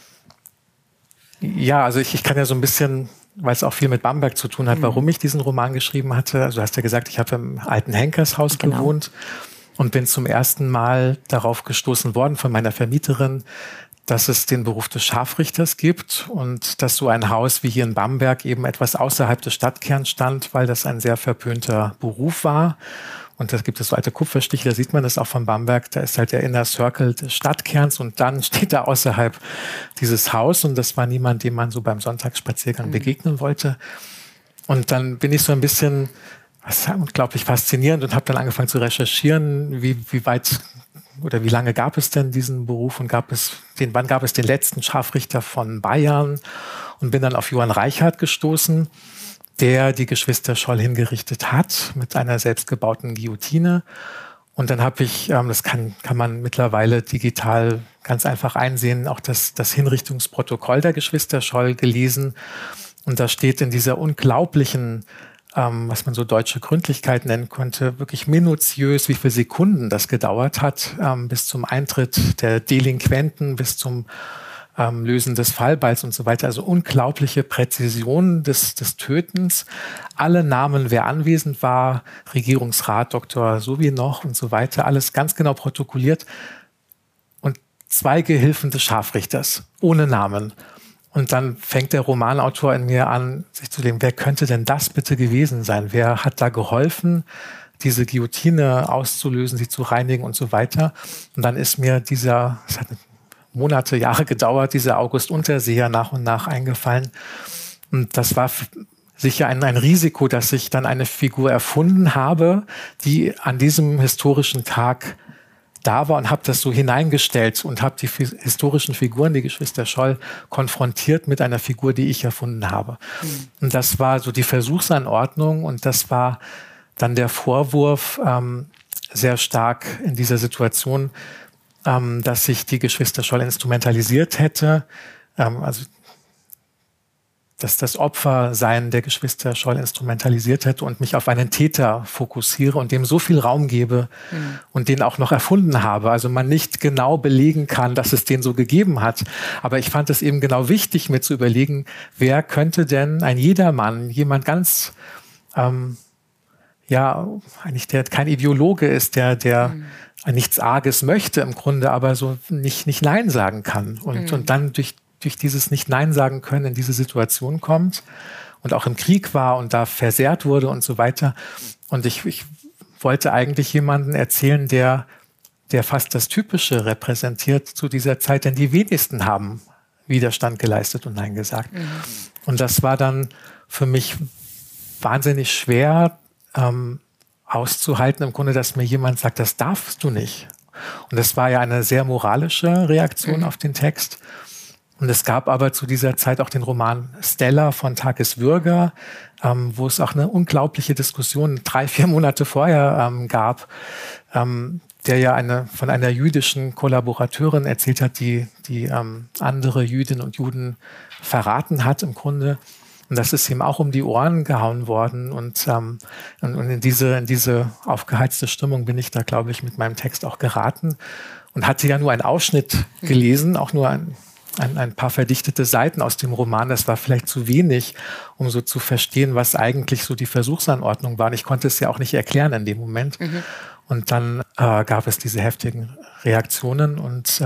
ja, also ich kann ja so ein bisschen, weil es auch viel mit Bamberg zu tun hat, warum ich diesen Roman geschrieben hatte. Also du hast ja gesagt, ich habe im alten Henkershaus gewohnt und bin zum ersten Mal darauf gestoßen worden von meiner Vermieterin, dass es den Beruf des Scharfrichters gibt und dass so ein Haus wie hier in Bamberg eben etwas außerhalb des Stadtkerns stand, weil das ein sehr verpönter Beruf war. Und da gibt es so alte Kupferstiche, da sieht man das auch von Bamberg, da ist halt der Inner Circle des Stadtkerns und dann steht da außerhalb dieses Haus und das war niemand, dem man so beim Sonntagsspaziergang begegnen wollte. Und dann bin ich so ein bisschen, das ist unglaublich faszinierend, und habe dann angefangen zu recherchieren, wie weit oder wie lange gab es denn diesen Beruf und wann gab es den letzten Scharfrichter von Bayern, und bin dann auf Johann Reichard gestoßen, der die Geschwister Scholl hingerichtet hat mit einer selbstgebauten Guillotine. Und dann habe ich, das kann man mittlerweile digital ganz einfach einsehen, auch das Hinrichtungsprotokoll der Geschwister Scholl gelesen. Und da steht in dieser unglaublichen, was man so deutsche Gründlichkeit nennen konnte, wirklich minutiös, wie viele Sekunden das gedauert hat, bis zum Eintritt der Delinquenten, bis zum Lösen des Fallbeils und so weiter. Also unglaubliche Präzision des Tötens. Alle Namen, wer anwesend war, Regierungsrat, Dr. so wie noch und so weiter, alles ganz genau protokolliert. Und 2 Gehilfen des Scharfrichters, ohne Namen. Und dann fängt der Romanautor in mir an, sich zu denken, wer könnte denn das bitte gewesen sein? Wer hat da geholfen, diese Guillotine auszulösen, sie zu reinigen und so weiter? Und dann ist mir es hat Monate, Jahre gedauert, dieser August Unterseer nach und nach eingefallen. Und das war sicher ein Risiko, dass ich dann eine Figur erfunden habe, die an diesem historischen Tag da war, und habe das so hineingestellt und habe die historischen Figuren, die Geschwister Scholl, konfrontiert mit einer Figur, die ich erfunden habe. Und das war so die Versuchsanordnung, und das war dann der Vorwurf sehr stark in dieser Situation, dass ich die Geschwister Scholl instrumentalisiert hätte, also dass das Opfersein der Geschwister Scholl instrumentalisiert hätte und mich auf einen Täter fokussiere und dem so viel Raum gebe und den auch noch erfunden habe. Also man nicht genau belegen kann, dass es den so gegeben hat. Aber ich fand es eben genau wichtig, mir zu überlegen, wer könnte denn ein Jedermann, jemand ganz, eigentlich der kein Ideologe ist, der nichts Arges möchte im Grunde, aber so nicht Nein sagen kann. Und dann durch dieses Nicht-Nein sagen können in diese Situation kommt und auch im Krieg war und da versehrt wurde und so weiter. Und ich wollte eigentlich jemanden erzählen, der fast das Typische repräsentiert zu dieser Zeit, denn die wenigsten haben Widerstand geleistet und Nein gesagt. Und das war dann für mich wahnsinnig schwer auszuhalten, im Grunde, dass mir jemand sagt, das darfst du nicht. Und das war ja eine sehr moralische Reaktion auf den Text. Und es gab aber zu dieser Zeit auch den Roman Stella von Takis Würger, wo es auch eine unglaubliche Diskussion 3-4 Monate vorher gab, der ja von einer jüdischen Kollaborateurin erzählt hat, die andere Jüdinnen und Juden verraten hat im Grunde. Und das ist ihm auch um die Ohren gehauen worden. Und in diese aufgeheizte Stimmung bin ich da, glaube ich, mit meinem Text auch geraten und hatte ja nur einen Ausschnitt gelesen, auch nur ein paar verdichtete Seiten aus dem Roman. Das war vielleicht zu wenig, um so zu verstehen, was eigentlich so die Versuchsanordnung war. Und ich konnte es ja auch nicht erklären in dem Moment. Und dann gab es diese heftigen Reaktionen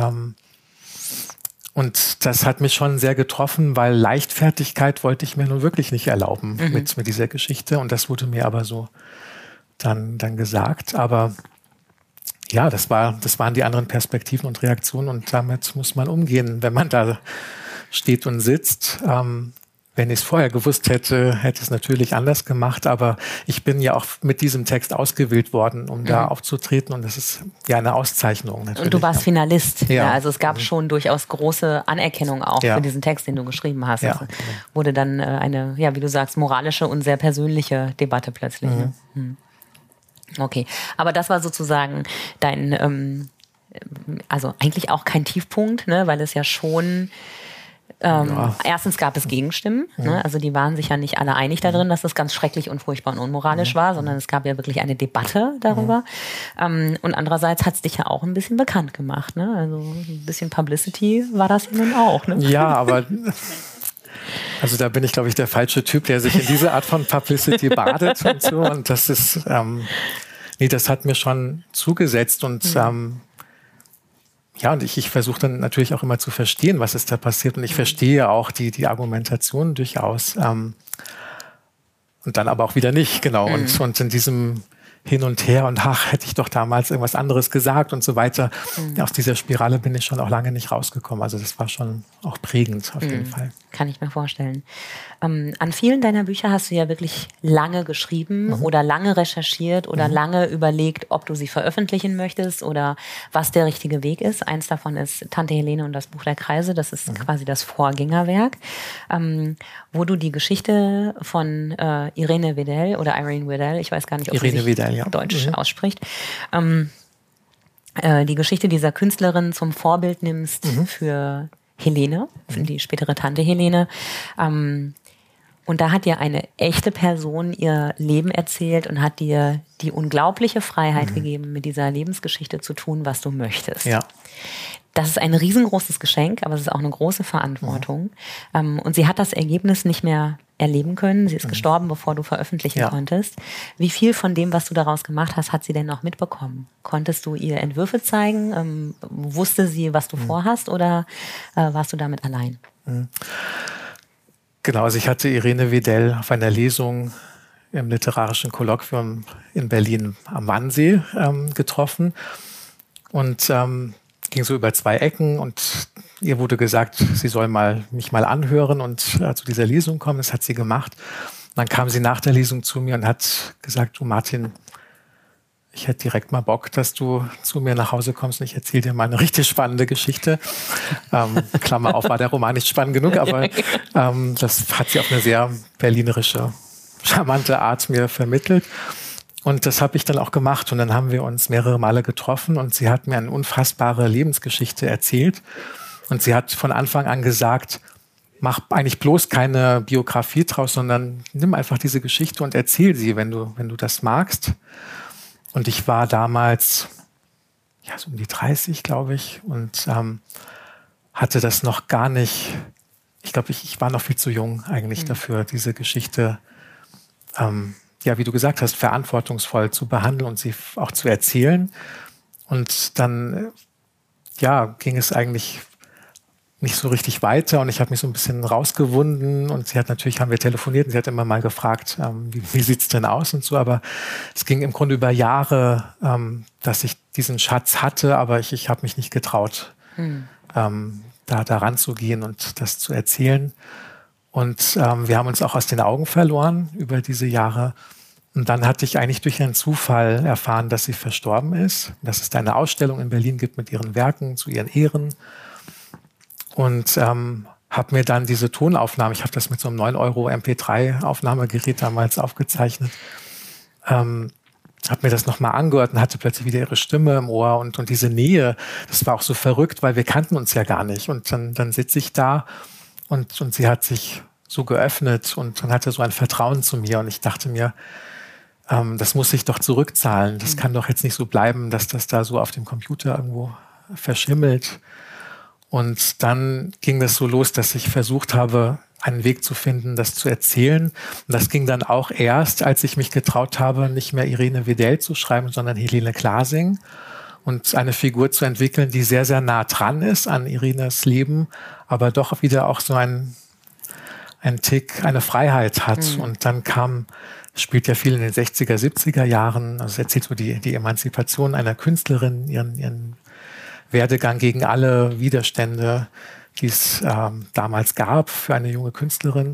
und das hat mich schon sehr getroffen, weil Leichtfertigkeit wollte ich mir nun wirklich nicht erlauben mit dieser Geschichte. Und das wurde mir aber so dann gesagt. Aber ja, das waren die anderen Perspektiven und Reaktionen und damit muss man umgehen, wenn man da steht und sitzt. Wenn ich es vorher gewusst hätte, hätte ich es natürlich anders gemacht, aber ich bin ja auch mit diesem Text ausgewählt worden, um da aufzutreten und das ist ja eine Auszeichnung natürlich. Und du warst Finalist, ja. Also es gab schon durchaus große Anerkennung auch für diesen Text, den du geschrieben hast. Ja. Also wurde dann eine, ja, wie du sagst, moralische und sehr persönliche Debatte plötzlich. Ne? Okay, aber das war sozusagen dein, also eigentlich auch kein Tiefpunkt, ne, weil es ja schon erstens gab es Gegenstimmen, ne? Also die waren sich ja nicht alle einig darin, dass das ganz schrecklich und furchtbar und unmoralisch war, sondern es gab ja wirklich eine Debatte darüber. Und andererseits hat es dich ja auch ein bisschen bekannt gemacht, ne? Also ein bisschen Publicity war das ja nun auch, ne? Ja, aber also da bin ich, glaube ich, der falsche Typ, der sich in diese Art von Publicity badet und so. Und das ist, das hat mir schon zugesetzt und ja, und ich versuche dann natürlich auch immer zu verstehen, was ist da passiert. Und ich verstehe auch die Argumentation durchaus. Und dann aber auch wieder nicht, genau. Und in diesem Hin und Her und hätte ich doch damals irgendwas anderes gesagt und so weiter. Aus dieser Spirale bin ich schon auch lange nicht rausgekommen. Also das war schon auch prägend auf jeden Fall. Kann ich mir vorstellen. An vielen deiner Bücher hast du ja wirklich lange geschrieben oder lange recherchiert oder lange überlegt, ob du sie veröffentlichen möchtest oder was der richtige Weg ist. Eins davon ist Tante Helene und das Buch der Kreise. Das ist quasi das Vorgängerwerk, wo du die Geschichte von Irene Vedel oder Irene Vedel, ich weiß gar nicht, ob sie sich Deutsch ausspricht, die Geschichte dieser Künstlerin zum Vorbild nimmst für Helene, für die spätere Tante Helene. Und da hat dir eine echte Person ihr Leben erzählt und hat dir die unglaubliche Freiheit gegeben, mit dieser Lebensgeschichte zu tun, was du möchtest. Ja. Das ist ein riesengroßes Geschenk, aber es ist auch eine große Verantwortung. Und sie hat das Ergebnis nicht mehr erleben können. Sie ist gestorben, bevor du veröffentlichen konntest. Wie viel von dem, was du daraus gemacht hast, hat sie denn noch mitbekommen? Konntest du ihr Entwürfe zeigen? Wusste sie, was du vorhast, oder warst du damit allein? Genau, also ich hatte Irene Vedel auf einer Lesung im Literarischen Kolloquium in Berlin am Wannsee getroffen und ging so über 2 Ecken und ihr wurde gesagt, sie soll mich mal anhören und zu dieser Lesung kommen. Das hat sie gemacht. Und dann kam sie nach der Lesung zu mir und hat gesagt, du Martin, ich hätte direkt mal Bock, dass du zu mir nach Hause kommst und ich erzähle dir mal eine richtig spannende Geschichte. Klammer auf, war der Roman nicht spannend genug, aber das hat sie auf eine sehr berlinerische, charmante Art mir vermittelt. Und das habe ich dann auch gemacht und dann haben wir uns mehrere Male getroffen und sie hat mir eine unfassbare Lebensgeschichte erzählt und sie hat von Anfang an gesagt, mach eigentlich bloß keine Biografie draus, sondern nimm einfach diese Geschichte und erzähl sie, wenn du das magst. Und ich war damals so um die 30, glaube ich, und hatte das noch gar nicht, ich glaube, ich war noch viel zu jung eigentlich dafür, diese Geschichte wie du gesagt hast, verantwortungsvoll zu behandeln und sie auch zu erzählen. Und dann, ging es eigentlich nicht so richtig weiter und ich habe mich so ein bisschen rausgewunden und haben wir telefoniert und sie hat immer mal gefragt, wie sieht's denn aus und so, aber es ging im Grunde über Jahre, dass ich diesen Schatz hatte, aber ich habe mich nicht getraut, da ranzugehen und das zu erzählen. Und wir haben uns auch aus den Augen verloren über diese Jahre. Und dann hatte ich eigentlich durch einen Zufall erfahren, dass sie verstorben ist, dass es da eine Ausstellung in Berlin gibt mit ihren Werken zu ihren Ehren. Und habe mir dann diese Tonaufnahme, ich habe das mit so einem 9 € MP3-Aufnahmegerät damals aufgezeichnet, habe mir das nochmal angehört und hatte plötzlich wieder ihre Stimme im Ohr und diese Nähe, das war auch so verrückt, weil wir kannten uns ja gar nicht. Und dann sitze ich da und sie hat sich so geöffnet und dann hatte so ein Vertrauen zu mir und ich dachte mir, das muss ich doch zurückzahlen. Das kann doch jetzt nicht so bleiben, dass das da so auf dem Computer irgendwo verschimmelt. Und dann ging das so los, dass ich versucht habe, einen Weg zu finden, das zu erzählen. Und das ging dann auch erst, als ich mich getraut habe, nicht mehr Irene Vedel zu schreiben, sondern Helene Glasing und eine Figur zu entwickeln, die sehr, sehr nah dran ist an Irenes Leben, aber doch wieder auch so ein einen Tick, eine Freiheit hat. Und dann spielt ja viel in den 60er, 70er Jahren, also es erzählt so die Emanzipation einer Künstlerin, ihren Werdegang gegen alle Widerstände, die es damals gab für eine junge Künstlerin.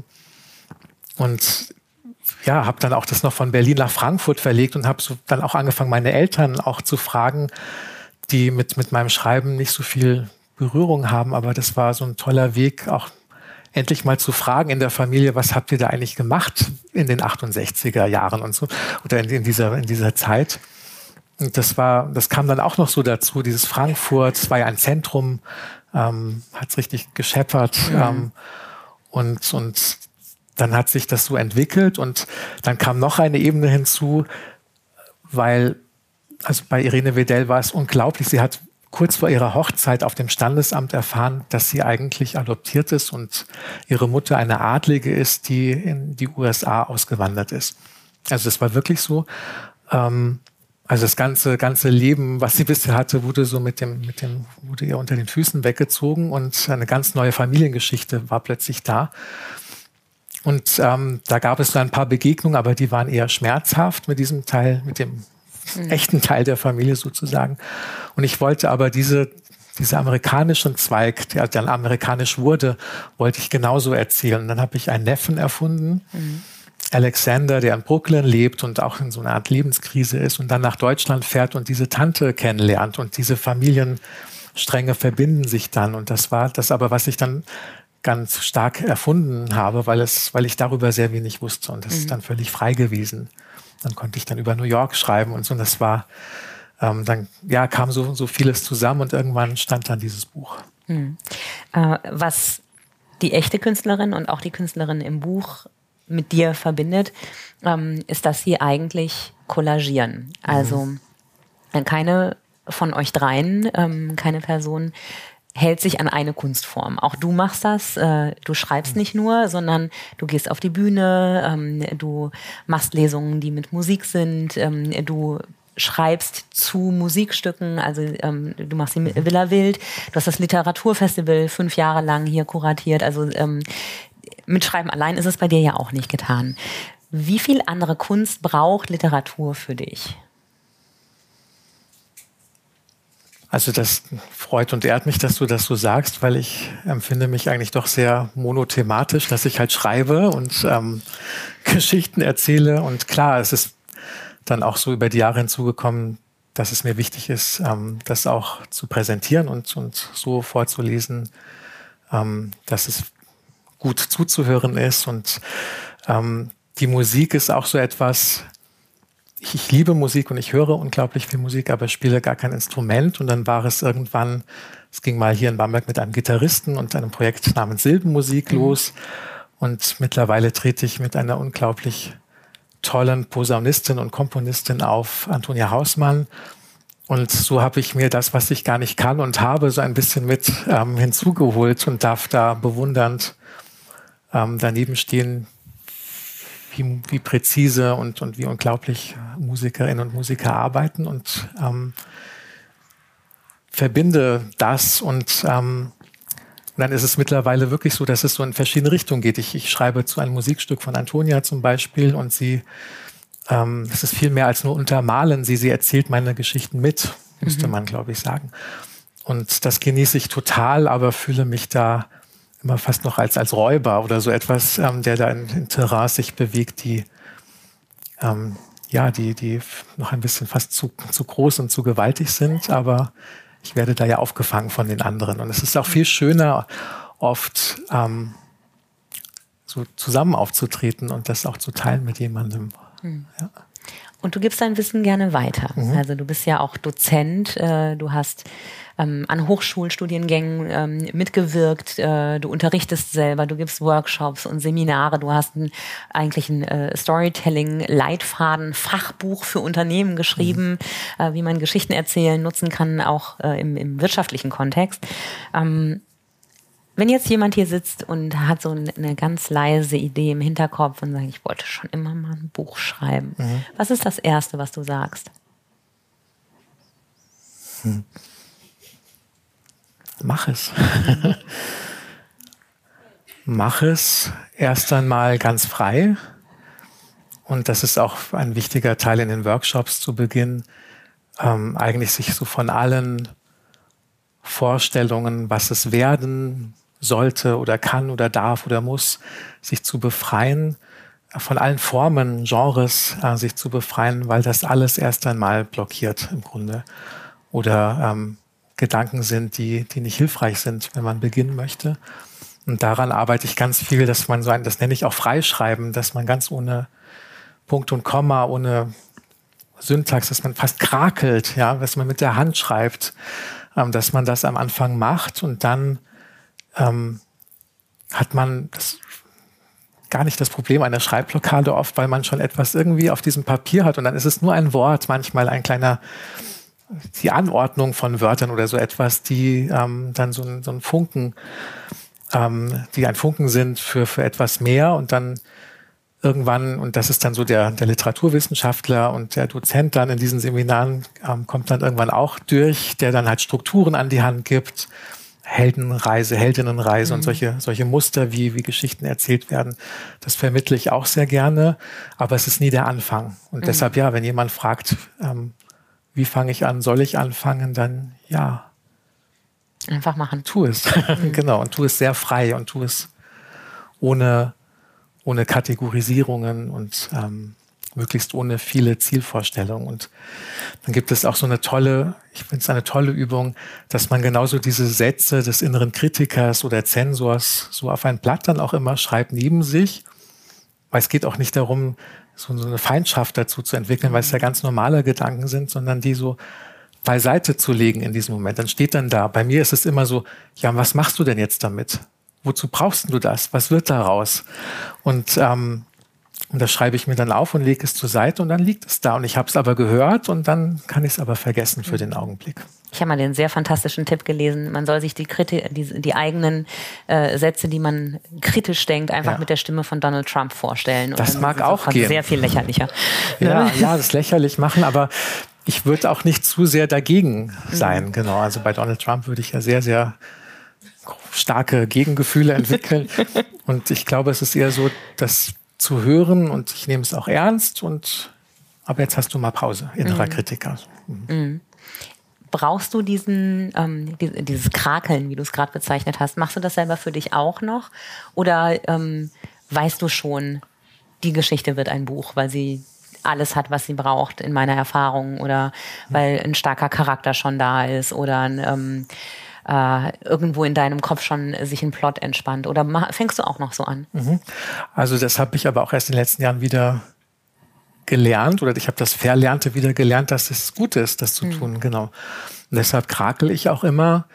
Und ja, habe dann auch das noch von Berlin nach Frankfurt verlegt und habe so dann auch angefangen, meine Eltern auch zu fragen, die mit meinem Schreiben nicht so viel Berührung haben. Aber das war so ein toller Weg, auch endlich mal zu fragen in der Familie, was habt ihr da eigentlich gemacht in den 68er Jahren und so, oder in dieser Zeit. Und das kam dann auch noch so dazu, dieses Frankfurt, es war ja ein Zentrum, hat es richtig gescheppert. Und dann hat sich das so entwickelt und dann kam noch eine Ebene hinzu, weil, also bei Irene Wedel war es unglaublich, sie hat kurz vor ihrer Hochzeit auf dem Standesamt erfahren, dass sie eigentlich adoptiert ist und ihre Mutter eine Adlige ist, die in die USA ausgewandert ist. Also das war wirklich so. Also das ganze Leben, was sie bisher hatte, wurde so wurde ihr unter den Füßen weggezogen und eine ganz neue Familiengeschichte war plötzlich da. Und da gab es so ein paar Begegnungen, aber die waren eher schmerzhaft mit diesem Teil, mit dem echten Teil der Familie sozusagen. Und ich wollte aber dieser amerikanischen Zweig, der dann amerikanisch wurde, wollte ich genauso erzählen. Und dann habe ich einen Neffen erfunden, Alexander, der in Brooklyn lebt und auch in so einer Art Lebenskrise ist und dann nach Deutschland fährt und diese Tante kennenlernt. Und diese Familienstränge verbinden sich dann. Und das war das aber, was ich dann ganz stark erfunden habe, weil ich darüber sehr wenig wusste. Und das ist dann völlig frei gewesen. Dann konnte ich dann über New York schreiben und so. Und das war, dann kam so vieles zusammen und irgendwann stand dann dieses Buch. Was die echte Künstlerin und auch die Künstlerin im Buch mit dir verbindet, ist, dass sie eigentlich kollagieren. Also keine von euch dreien, keine Person hält sich an eine Kunstform. Auch du machst das. Du schreibst nicht nur, sondern du gehst auf die Bühne, du machst Lesungen, die mit Musik sind, du schreibst zu Musikstücken, also du machst die Villa Wild, du hast das Literaturfestival 5 Jahre lang hier kuratiert, also mit Schreiben allein ist es bei dir ja auch nicht getan. Wie viel andere Kunst braucht Literatur für dich? Also das freut und ehrt mich, dass du das so sagst, weil ich empfinde mich eigentlich doch sehr monothematisch, dass ich halt schreibe und Geschichten erzähle. Und klar, es ist dann auch so über die Jahre hinzugekommen, dass es mir wichtig ist, das auch zu präsentieren und so vorzulesen, dass es gut zuzuhören ist. Und die Musik ist auch so etwas. Ich liebe Musik und ich höre unglaublich viel Musik, aber spiele gar kein Instrument. Und dann war es irgendwann, es ging mal hier in Bamberg mit einem Gitarristen und einem Projekt namens Silbenmusik los. Und mittlerweile trete ich mit einer unglaublich tollen Posaunistin und Komponistin auf, Antonia Hausmann. Und so habe ich mir das, was ich gar nicht kann und habe, so ein bisschen mit hinzugeholt und darf da bewundernd daneben stehen, wie präzise und wie unglaublich Musikerinnen und Musiker arbeiten und verbinde das und dann ist es mittlerweile wirklich so, dass es so in verschiedene Richtungen geht. Ich schreibe zu einem Musikstück von Antonia zum Beispiel und es ist viel mehr als nur untermalen. Sie erzählt meine Geschichten mit, müsste man, glaube ich, sagen. Und das genieße ich total, aber fühle mich da immer fast noch als Räuber oder so etwas, der da in Terrain sich bewegt, die noch ein bisschen fast zu groß und zu gewaltig sind, aber ich werde da ja aufgefangen von den anderen. Und es ist auch viel schöner, oft so zusammen aufzutreten und das auch zu teilen mit jemandem. Ja. Und du gibst dein Wissen gerne weiter. Also du bist ja auch Dozent, du hast an Hochschulstudiengängen mitgewirkt, du unterrichtest selber, du gibst Workshops und Seminare, du hast eigentlich ein Storytelling-Leitfaden, Fachbuch für Unternehmen geschrieben, wie man Geschichten erzählen nutzen kann, auch im wirtschaftlichen Kontext. Wenn jetzt jemand hier sitzt und hat so eine ganz leise Idee im Hinterkopf und sagt, ich wollte schon immer mal ein Buch schreiben. Was ist das Erste, was du sagst? Mach es. mache es erst einmal ganz frei. Und das ist auch ein wichtiger Teil in den Workshops zu Beginn, eigentlich sich so von allen Vorstellungen, was es werden sollte oder kann oder darf oder muss, sich zu befreien, von allen Formen, Genres sich zu befreien, weil das alles erst einmal blockiert im Grunde. Oder Gedanken sind, die nicht hilfreich sind, wenn man beginnen möchte. Und daran arbeite ich ganz viel, dass man das nenne ich auch Freischreiben, dass man ganz ohne Punkt und Komma, ohne Syntax, dass man fast krakelt, ja, dass man mit der Hand schreibt, dass man das am Anfang macht und dann hat man gar nicht das Problem einer Schreibblockade oft, weil man schon etwas irgendwie auf diesem Papier hat und dann ist es nur ein Wort, manchmal die Anordnung von Wörtern oder so etwas, die dann so ein Funken, die ein Funken sind für etwas mehr und dann irgendwann, und das ist dann so der Literaturwissenschaftler und der Dozent dann in diesen Seminaren, kommt dann irgendwann auch durch, der dann halt Strukturen an die Hand gibt, Heldenreise, Heldinnenreise und solche Muster, wie Geschichten erzählt werden. Das vermittle ich auch sehr gerne, aber es ist nie der Anfang. Und deshalb, ja, wenn jemand fragt, wie fange ich an, soll ich anfangen, dann ja. Einfach machen. Tu es. Genau, und tu es sehr frei und tu es ohne Kategorisierungen und möglichst ohne viele Zielvorstellungen. Und dann gibt es auch so ich finde es eine tolle Übung, dass man genauso diese Sätze des inneren Kritikers oder Zensors so auf ein Blatt dann auch immer schreibt neben sich. Weil es geht auch nicht darum, so eine Feindschaft dazu zu entwickeln, weil es ja ganz normale Gedanken sind, sondern die so beiseite zu legen in diesem Moment. Dann steht dann da, bei mir ist es immer so, ja, was machst du denn jetzt damit? Wozu brauchst du das? Was wird daraus? Und das schreibe ich mir dann auf und lege es zur Seite und dann liegt es da. Und ich habe es aber gehört und dann kann ich es aber vergessen für den Augenblick. Ich habe mal den sehr fantastischen Tipp gelesen, man soll sich die eigenen Sätze, die man kritisch denkt, einfach mit der Stimme von Donald Trump vorstellen. Das mag auch gehen. Sehr viel lächerlicher. Ja, das lächerlich machen, aber ich würde auch nicht zu sehr dagegen sein. Genau, also bei Donald Trump würde ich ja sehr, sehr starke Gegengefühle entwickeln. Und ich glaube, es ist eher so, das zu hören und ich nehme es auch ernst aber jetzt hast du mal Pause, innerer Kritiker. Brauchst du dieses Krakeln, wie du es gerade bezeichnet hast, machst du das selber für dich auch noch? Oder weißt du schon, die Geschichte wird ein Buch, weil sie alles hat, was sie braucht in meiner Erfahrung oder weil ein starker Charakter schon da ist oder irgendwo in deinem Kopf schon sich ein Plot entspannt? Oder fängst du auch noch so an? Also das habe ich aber auch erst in den letzten Jahren wieder gelernt oder ich habe das Verlernte wieder gelernt, dass es gut ist, das zu tun. Genau. Und deshalb krakel ich auch immer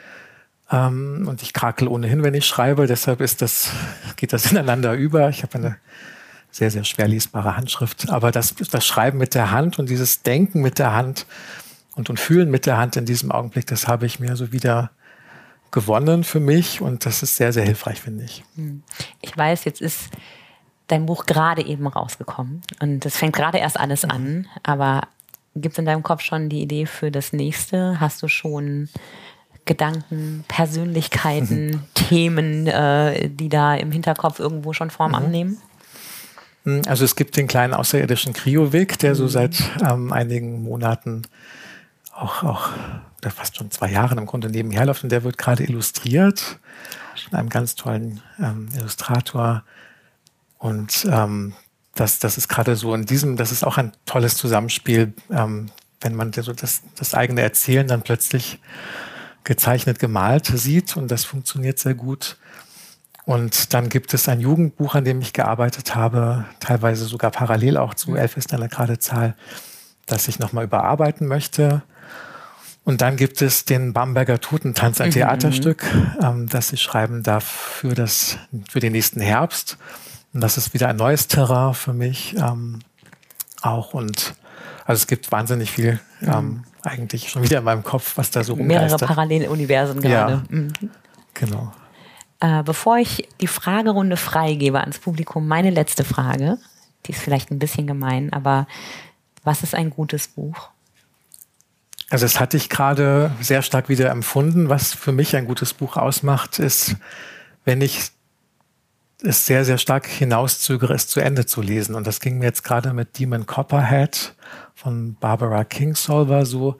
und ich krakel ohnehin, wenn ich schreibe. Deshalb geht das ineinander über. Ich habe eine sehr, sehr schwer lesbare Handschrift. Aber das Schreiben mit der Hand und dieses Denken mit der Hand und Fühlen mit der Hand in diesem Augenblick, das habe ich mir so wieder gewonnen für mich und das ist sehr, sehr hilfreich, finde ich. Ich weiß, jetzt ist dein Buch gerade eben rausgekommen und es fängt gerade erst alles an, aber gibt es in deinem Kopf schon die Idee für das nächste? Hast du schon Gedanken, Persönlichkeiten, Themen, die da im Hinterkopf irgendwo schon Form annehmen? Also es gibt den kleinen außerirdischen Kriowig, der so seit einigen Monaten auch oder fast schon 2 Jahren im Grunde nebenher läuft und der wird gerade illustriert von einem ganz tollen Illustrator und das ist gerade so das ist auch ein tolles Zusammenspiel, wenn man so das eigene Erzählen dann plötzlich gezeichnet, gemalt sieht und das funktioniert sehr gut. Und dann gibt es ein Jugendbuch, an dem ich gearbeitet habe, teilweise sogar parallel auch zu 11 ist eine gerade Zahl, das ich nochmal überarbeiten möchte. Und dann gibt es den Bamberger Totentanz, ein Theaterstück, das ich schreiben darf für den nächsten Herbst. Und das ist wieder ein neues Terrain für mich auch. Und also es gibt wahnsinnig viel eigentlich schon wieder in meinem Kopf, was da so rumgeistert. Mehrere Paralleluniversen gerade. Ja, genau. Bevor ich die Fragerunde freigebe ans Publikum, meine letzte Frage, die ist vielleicht ein bisschen gemein, aber was ist ein gutes Buch? Also das hatte ich gerade sehr stark wieder empfunden. Was für mich ein gutes Buch ausmacht, ist, wenn ich es sehr, sehr stark hinauszögere, es zu Ende zu lesen. Und das ging mir jetzt gerade mit Demon Copperhead von Barbara Kingsolver so,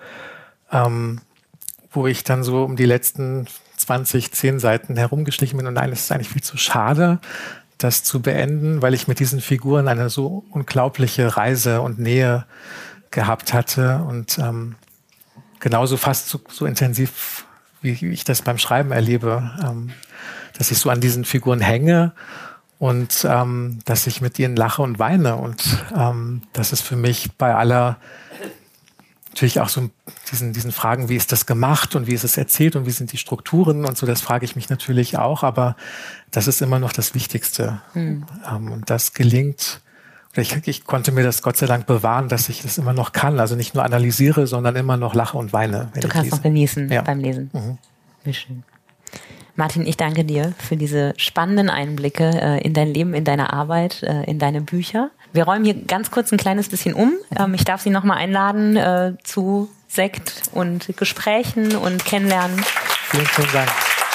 wo ich dann so um die letzten 10 Seiten herumgeschlichen bin und nein, es ist eigentlich viel zu schade, das zu beenden, weil ich mit diesen Figuren eine so unglaubliche Reise und Nähe gehabt hatte und genauso fast so intensiv, wie ich das beim Schreiben erlebe, dass ich so an diesen Figuren hänge und dass ich mit ihnen lache und weine und das ist für mich bei aller natürlich auch so diesen Fragen, wie ist das gemacht und wie ist es erzählt und wie sind die Strukturen und so, das frage ich mich natürlich auch, aber das ist immer noch das Wichtigste. Und das gelingt, ich konnte mir das Gott sei Dank bewahren, dass ich das immer noch kann, also nicht nur analysiere, sondern immer noch lache und weine. Du kannst noch genießen beim Lesen. Wie schön. Martin, ich danke dir für diese spannenden Einblicke in dein Leben, in deine Arbeit, in deine Bücher. Wir räumen hier ganz kurz ein kleines bisschen um. Ich darf Sie nochmal einladen zu Sekt und Gesprächen und Kennenlernen. Vielen, vielen Dank.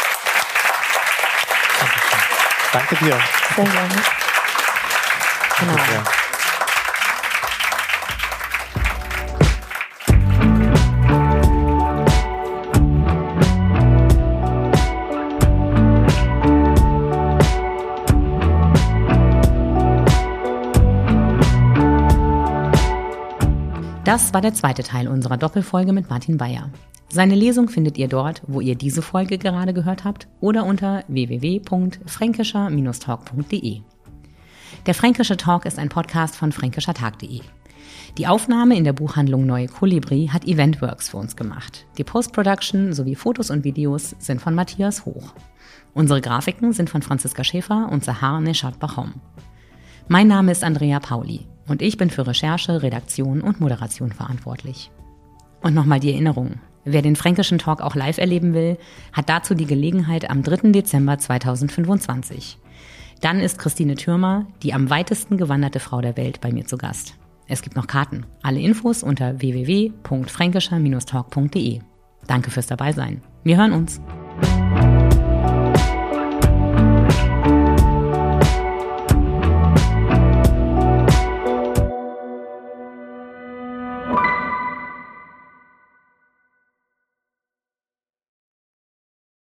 Danke dir. Sehr gerne. Genau. Danke dir. Das war der zweite Teil unserer Doppelfolge mit Martin Beyer. Seine Lesung findet ihr dort, wo ihr diese Folge gerade gehört habt oder unter www.fränkischer-talk.de. Der Fränkische Talk ist ein Podcast von fränkischertag.de. Die Aufnahme in der Buchhandlung Neue Kolibri hat Eventworks für uns gemacht. Die Post-Production sowie Fotos und Videos sind von Matthias Hoch. Unsere Grafiken sind von Franziska Schäfer und Sahar Neshat-Bachom. Mein Name ist Andrea Pauli und ich bin für Recherche, Redaktion und Moderation verantwortlich. Und nochmal die Erinnerung. Wer den Fränkischen Talk auch live erleben will, hat dazu die Gelegenheit am 3. Dezember 2025. Dann ist Christine Thürmer, die am weitesten gewanderte Frau der Welt, bei mir zu Gast. Es gibt noch Karten. Alle Infos unter www.fränkischer-talk.de. Danke fürs Dabeisein. Wir hören uns.